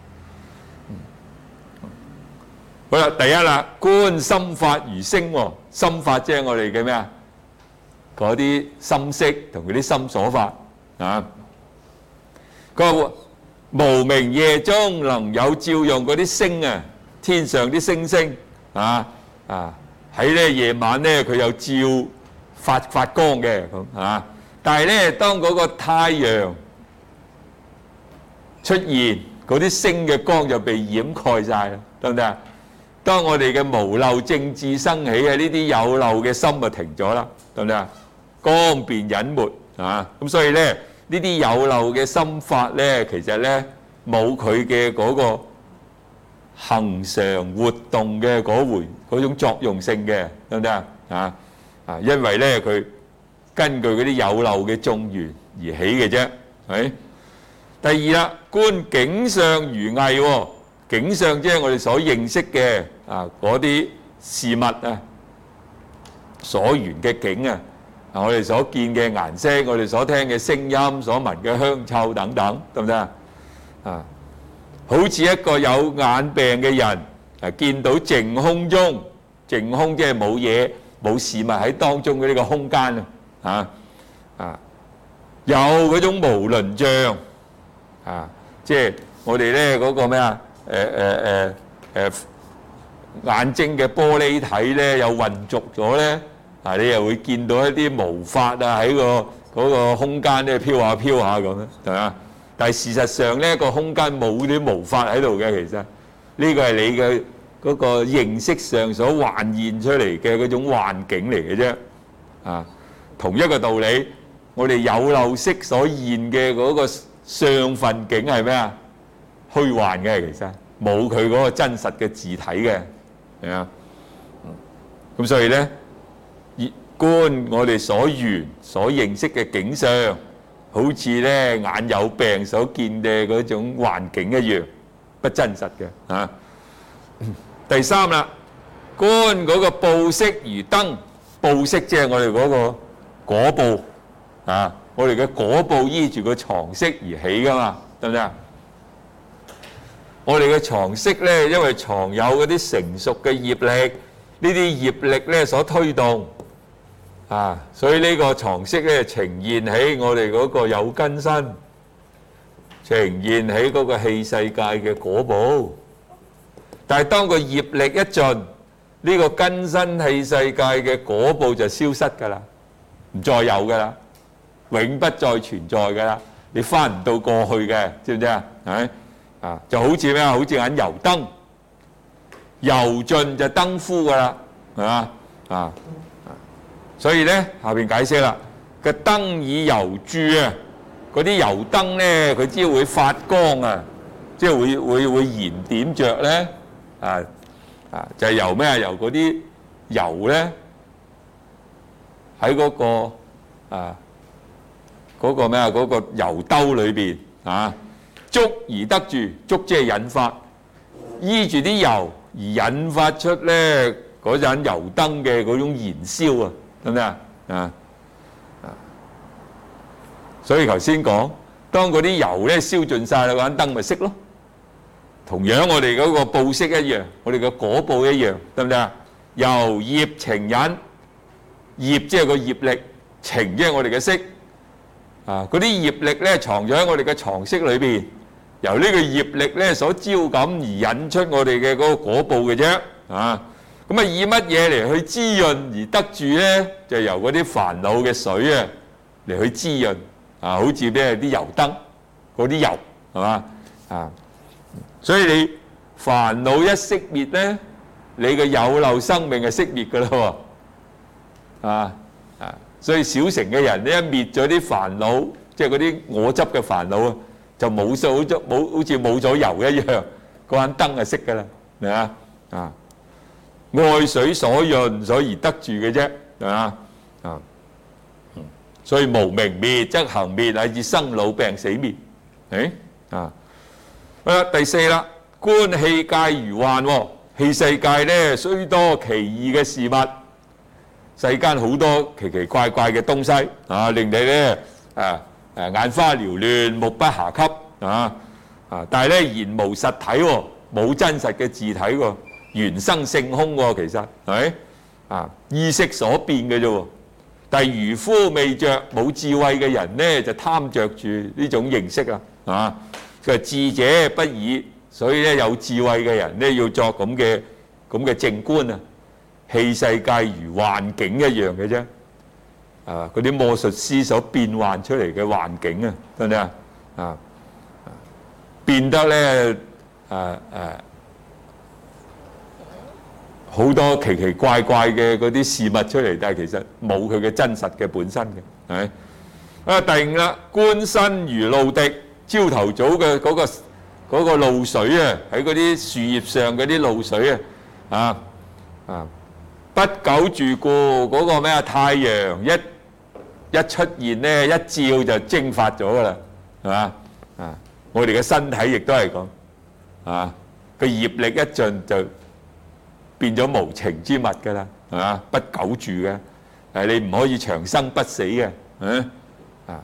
A: 好啦，第一啦，觀心法如星喎，心法即係我哋嘅咩啊？嗰啲心識同嗰啲心所法啊。佢話無明夜中能有照用嗰啲星啊，天上啲星星啊啊，喺咧夜晚咧佢有照發發光嘅咁啊。但係咧，當嗰個太陽出現，嗰啲星嘅光就被掩蓋晒啦，得唔得啊？當我哋嘅無漏正智生起啊，呢啲有漏嘅心就停咗啦，得唔得啊？光便隱沒啊！咁所以咧，呢啲有漏嘅心法咧，其實咧冇佢嘅嗰個恆常活動嘅嗰回嗰種作用性嘅，得唔得啊？啊啊！因為咧佢根據嗰啲有漏嘅眾緣而起嘅啫，係。第二啦，觀境相如藝喎。景相即係我哋所認識嘅啊嗰啲事物啊，所緣嘅景啊，啊我哋所見嘅顏色，我哋所聽嘅聲音，所聞嘅香臭等等，得唔得啊？啊，好似一個有眼病嘅人啊，見到淨空中，淨空即係冇嘢冇事物喺當中嘅呢個空間啊，啊啊有嗰種無論像啊，即係我哋咧嗰個咩啊？誒誒誒誒眼睛嘅玻璃體咧有混濁咗咧，啊你又會見到一啲毛髮啊喺個嗰個空間咧飄下飄下咁樣，係嘛？但係事實上咧個空間冇啲毛髮喺度嘅，其實呢個係你嘅嗰個認識上所幻現出嚟嘅嗰種幻境嚟嘅啫。啊，同一個道理，我哋有漏識所現嘅嗰個相分境係咩啊？虛幻嘅，其實冇佢嗰個真實嘅自體嘅，係啊。咁所以咧，觀我哋所緣所認識嘅景象，好似咧眼有病所見嘅嗰種環境一樣，不真實嘅啊。第三啦，觀嗰個報色如燈，報色即係我哋嗰個果報啊，我哋嘅果報依住個床色而起噶嘛，得唔得啊？我哋嘅床色咧，因為床有嗰啲成熟嘅業力，呢啲業力咧所推動啊，所以呢個床色咧呈現喺我哋嗰個有根身，呈現喺嗰個器世界嘅果報。但係當個業力一盡，呢個根身器世界嘅果報就消失㗎啦，唔再有㗎啦，永不再存在㗎啦，你翻唔到過去嘅，知唔知啊？係。啊，就好似咩啊？好似眼油燈，油盡就燈枯噶啦，係嘛？啊，所以咧下邊解釋啦，個燈以油鑄啊，嗰啲油燈咧，佢只會發光啊，即係會會會燃點着咧，啊啊，就係由咩啊？由嗰啲油咧喺嗰個啊嗰個咩啊？嗰個油兜裏邊啊。觸而得住，觸即係引發，依住啲油而引發出咧嗰盞油燈嘅嗰種燃燒啊，得唔得啊？啊啊！所以頭先講，當嗰啲油咧燒盡曬啦，嗰盞燈咪熄咯。同樣我哋嗰個報色一樣，我哋嘅果報一樣，得唔得啊？由業呈引，業即係個業力，呈即係我哋嘅色啊。嗰啲業力咧藏咗喺我哋嘅床色裏邊。由呢個業力咧所招感而引出我哋嘅嗰個果報嘅啫，啊，咁啊以乜嘢嚟去滋潤而得住咧？就由嗰啲煩惱嘅水啊嚟去滋潤，啊，好似咩啲油燈嗰啲油係嘛啊，所以你煩惱一熄滅咧，你嘅有漏生命係熄滅㗎啦喎，啊啊，所以小乘嘅人咧一滅咗啲煩惱，即係嗰啲我執嘅煩惱啊。 就冇咗冇好似冇咗油一樣，嗰盞燈就熄㗎啦，係嘛啊？愛水所潤，所以得住嘅啫，係嘛啊？所以無明滅則行滅，乃至生老病死滅。誒啊！好啦，第四啦，觀器界如幻喎，器世界咧雖多奇異嘅事物，世間好多奇奇怪怪嘅東西啊，令你咧誒誒眼花繚亂、目不暇給啊啊！但係咧言無實體喎，冇真實嘅字體喎，緣生性空喎，其實係咪啊？意識所變嘅啫喎。但係愚夫未著冇智慧嘅人咧，就貪著住呢種認識啦，啊！佢話智者不議，所以咧有智慧嘅人咧要作咁嘅咁嘅正觀啊，器世界如幻境一樣嘅啫，啊！嗰啲魔術師所變幻出嚟嘅幻境啊，得唔得啊？啊，變得咧誒誒好多奇奇怪怪嘅嗰啲事物出嚟，但係其實冇佢嘅真實嘅本身嘅，係咪？啊，第五啦，觀身如露滴，朝頭早嘅嗰個嗰個露水啊，喺嗰啲樹葉上嗰啲露水啊，啊啊，不久住故嗰個咩啊？太陽一一出現咧，一照就蒸發咗噶啦，係嘛？啊，我哋嘅身體亦都係咁，啊，個業力一盡就變咗無情之物㗎啦，係嘛？不久住嘅，誒你唔可以長生不死嘅，啊啊！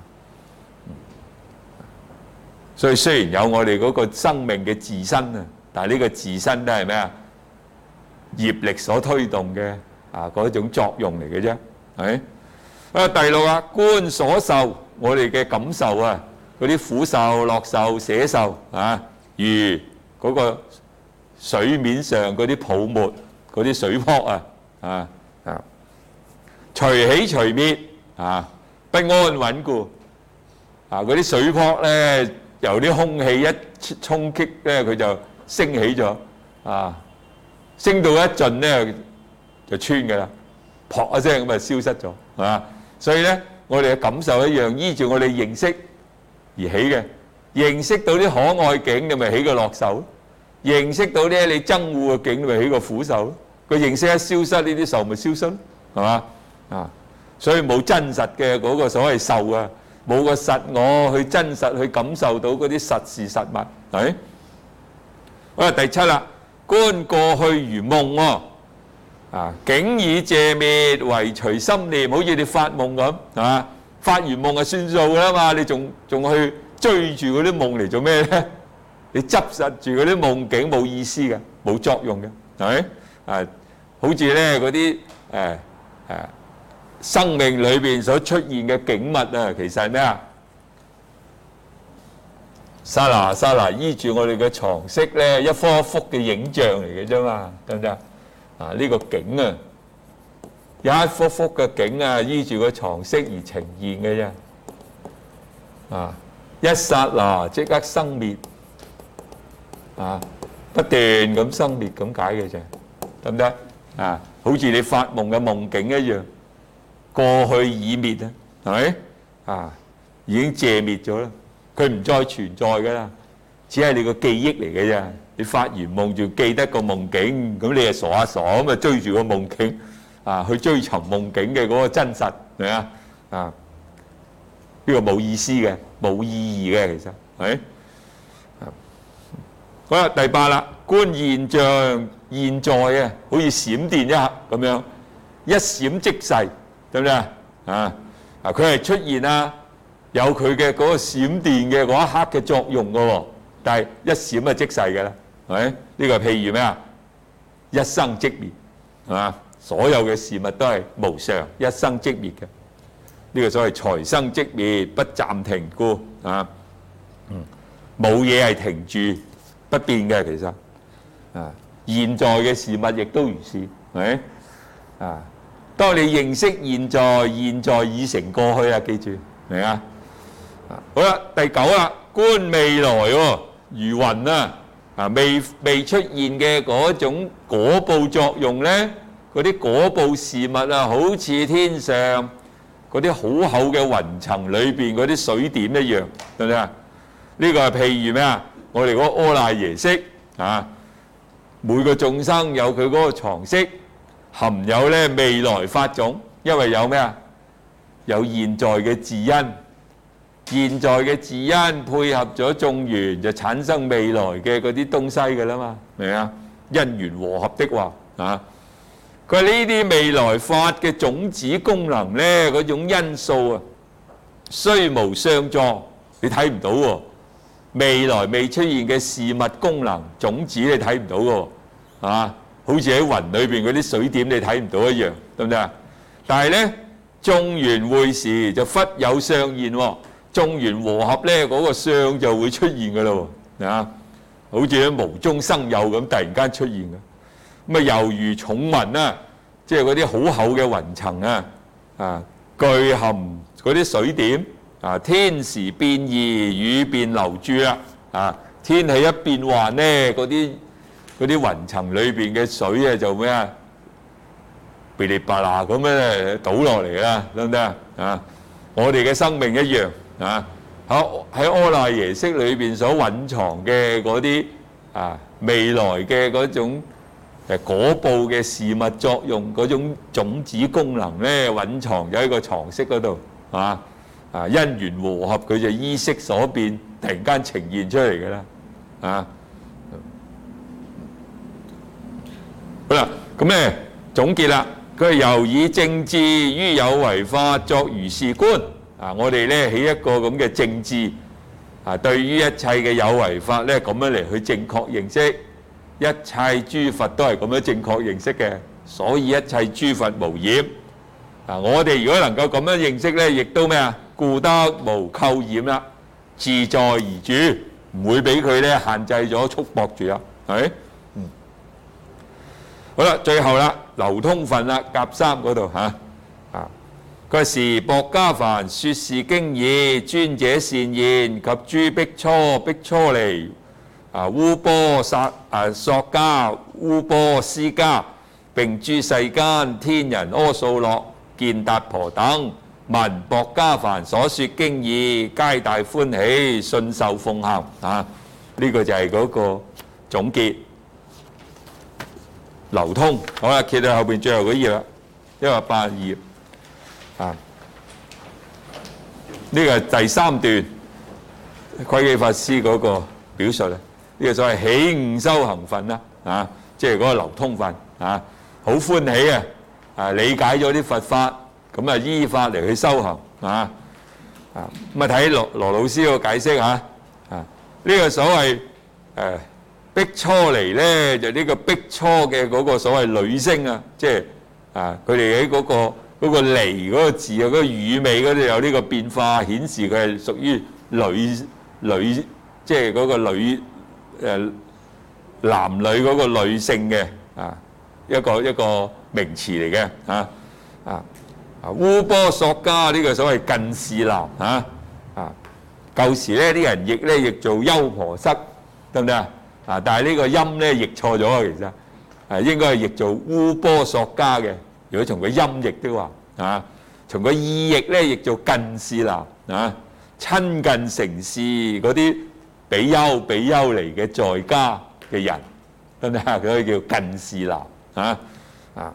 A: 所以雖然有我哋嗰個生命嘅自身啊，但係呢個自身都係咩啊？業力所推動嘅啊嗰種作用嚟嘅啫，係咪？啊第六啊，觀所受，我哋嘅感受啊，嗰啲苦受、樂受、捨受啊，如嗰個水面上嗰啲泡沫。嗰啲水泡啊，啊啊，隨起隨滅啊，不安穩固啊，嗰啲水泡咧，由啲空氣一衝擊咧，佢就升起咗啊，升到一盡咧就穿㗎啦，撲一聲咁啊消失咗，係嘛？所以咧，我哋嘅感受一樣，依住我哋認識而起嘅，認識到啲可愛景，你咪起個樂受；認識到啲你憎惡嘅景，你咪起個苦受。個認識一消失，呢啲受咪消失，係嘛啊？所以冇真實嘅嗰個所謂受啊，冇個實我去真實去感受到嗰啲實事實物，係咪？好啦，第七啦，觀過去如夢喎，啊，境已謝滅，唯隨心念，好似你發夢咁，係嘛？發完夢就算數㗎啦嘛，你仲仲去追住嗰啲夢嚟做咩咧？你執實住嗰啲夢境冇意思嘅，冇作用嘅，係咪？啊，好似咧嗰啲誒誒生命裏邊所出現嘅景物啊，其實係咩啊？剎那剎那依住我哋嘅床色咧，一幅一幅嘅影像嚟嘅啫嘛，得唔得啊？啊，呢個景啊，有一幅幅嘅景啊，依住個床色而呈現嘅啫。啊，一剎那即刻生滅，啊，不斷咁生滅咁解嘅啫。得唔得啊？好似你發夢嘅夢境一樣，過去已滅啊，係咪啊？已經謝滅咗啦，佢唔再存在㗎啦，只係你個記憶嚟嘅啫。你發完夢仲記得個夢境，咁你係傻下傻咁啊追住個夢境啊去追尋夢境嘅嗰個真實，係咪啊？啊，呢個冇意思嘅，冇意義嘅，其實係咪？好啦，第八啦，觀現象。現在啊，好似閃電一刻咁樣，一閃即逝，得唔得啊？啊啊，佢係出現啊，有佢嘅嗰個閃電嘅嗰一刻嘅作用嘅喎，但係一閃就即逝嘅啦，係咪？呢個譬如咩啊？一生即滅，係嘛？所有嘅事物都係無常，一生即滅嘅。呢個所謂財生即滅，不暫停故啊，嗯，冇嘢係停住不變嘅，其實啊。現在嘅事物亦都如是，係咪啊？當你認識現在，現在已成過去啊！記住，明啊？好啦，第九啦，觀未來喎，如雲啊！啊，未未出現嘅嗰種果報作用咧，嗰啲果報事物啊，好似天上嗰啲好厚嘅雲層裏邊嗰啲水點一樣，係咪啊？ 呢個係譬如咩啊？我哋嗰個阿賴耶識啊，每個眾生有佢嗰個藏識，含有咧未來法種，因為有咩啊？有現在嘅自因，現在嘅自因配合咗眾緣，就產生未來嘅嗰啲東西㗎啦嘛，明唔明啊？因緣和合的話啊，佢話呢啲未來法嘅種子功能咧，嗰種因素啊，雖無相狀，你睇唔到喎。未來未出現嘅事物功能種子你睇唔到嘅喎，啊，好似喺雲裏邊嗰啲水點你睇唔到一樣，得唔得啊？但係咧，眾緣會時就忽有相現喎，眾緣和合咧，嗰個相就會出現嘅咯喎，啊，好似喺無中生有咁突然間出現嘅，咁啊猶如重雲啊，即係嗰啲好厚嘅雲層啊，啊，具含嗰啲水點。啊！天時變異，雨便流注啦！啊，天氣一變幻咧，嗰啲嗰啲雲層裏邊嘅水啊，就咩啊？噼里啪啦咁樣倒落嚟啦，得唔得啊？啊，我哋嘅生命一樣啊！喺喺阿賴耶識裏邊所蘊藏嘅嗰啲啊未來嘅嗰種誒果報嘅事物作用嗰種種子功能咧，蘊藏咗喺個藏識嗰度啊！啊，因緣和合，佢就依識所變，突然間呈現出嚟嘅啦，啊，好啦，咁咧總結啦，佢係由以正智於有為法作如是觀，啊，我哋咧起一個咁嘅正智，啊，對於一切嘅有為法咧，咁樣嚟去正確認識，一切諸佛都係咁樣正確認識嘅，所以一切諸佛無染。啊，我哋如果能夠咁樣認識咧，亦都咩啊？故得無垢染啦，自在而住，唔會俾佢咧限制咗、束縛住啦，係咪？嗯。好啦，最後啦，流通分啦，甲三嗰度嚇啊。佢話時薄伽梵説是經已，尊者善現及諸苾芻、苾芻尼啊、烏波薩啊、索迦、烏波斯迦，並諸世間天人阿素洛、健達婆等。聞薄伽梵所說經已，皆大歡喜，信受奉行啊！呢個就係嗰個總結流通。好啦，揭到後邊最後嗰頁啦，一百八十二頁啊。呢個係第三段窺基法師嗰個表述啦。呢個所謂起悟修行分啦，啊，即係嗰個流通分啊，好歡喜啊！啊，理解咗啲佛法。咁啊，依法嚟去修行啊！啊，咁啊睇羅羅老師個解釋嚇啊，呢、這個所謂誒苾芻尼咧，就呢、是、個苾芻嘅嗰個所謂女聲啊，即係啊，佢哋喺嗰個嗰、那個尼嗰個字啊，嗰、那個語尾嗰度有呢個變化，顯示佢係屬於女女，即係嗰個女誒、呃、男女嗰個女性嘅啊一個一個名詞嚟嘅啊啊！啊，烏波索迦呢個所謂近事男嚇啊，舊時咧啲人譯咧譯做優婆塞，得唔得啊？啊，但係呢個音咧譯錯咗啊，其實係應該係譯做烏波索迦嘅。如果從個音譯的話啊，從個意譯咧譯做近事男啊，親近承事嗰啲比丘比丘尼嘅在家嘅人，得唔得啊？佢可以叫近事男啊啊。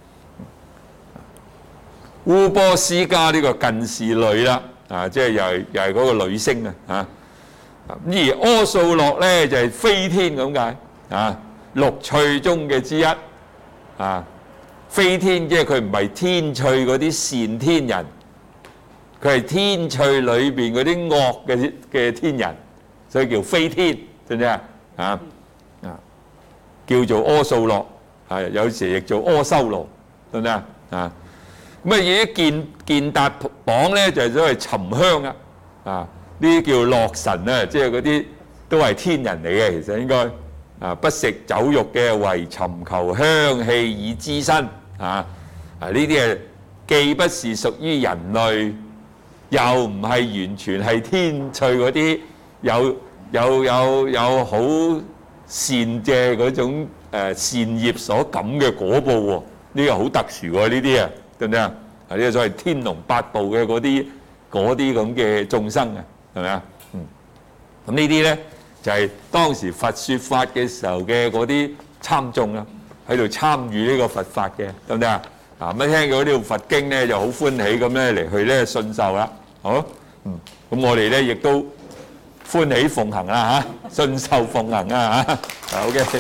A: 烏波斯迦呢個近事女啦，啊，即係又係又係嗰個女星啊，嚇。而阿素洛咧就係、是、飛天咁解，啊，六趣中嘅之一，啊，飛天即係佢唔係天趣嗰啲善天人，佢係天趣裏邊嗰啲惡嘅嘅天人，所以叫飛天，知唔知啊？啊啊，叫做阿素洛，係有時亦做阿修羅，知唔知啊？啊。咁啊！而啲健健達榜咧就係所謂沉香啊，啊呢啲叫洛神啊，即係嗰啲都係天人嚟嘅，其實應該啊不食酒肉嘅，為尋求香氣以滋身啊啊！呢啲係既不是屬於人類，又唔係完全係天趣嗰啲有有有有好善嘅嗰種誒善業所感嘅果報喎，呢個好特殊喎，呢啲啊〜對唔對啊？係呢個所謂天龍八部嘅嗰啲嗰啲咁嘅眾生啊，係咪啊？嗯。 咁呢啲咧就係當時佛説法嘅時候嘅嗰啲參眾啦，喺度參與呢個佛法嘅，得唔得啊？啊咁一聽到呢條佛經咧，就好歡喜咁咧嚟去咧信受啦，好，嗯，咁我哋咧亦都歡喜奉行啦嚇，信受奉行啊嚇，啊 OK，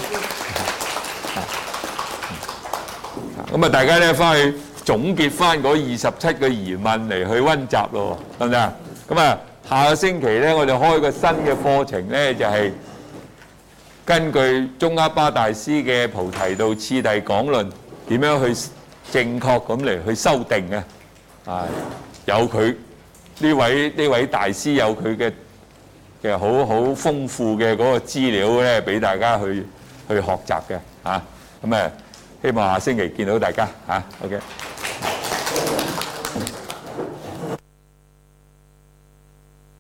A: 咁啊大家咧翻去總結翻嗰二十七個疑問嚟去温習咯，得唔得啊？咁啊下個星期咧，我哋開個新嘅課程咧，就係根據宗喀巴大師嘅《菩提道次第講論》，點樣去正確咁嚟去修訂嘅，啊，有佢呢位呢位大師有佢嘅嘅好好豐富嘅嗰個資料咧，俾大家去去學習嘅，嚇，咁誒希望下星期見到大家嚇 ，OK。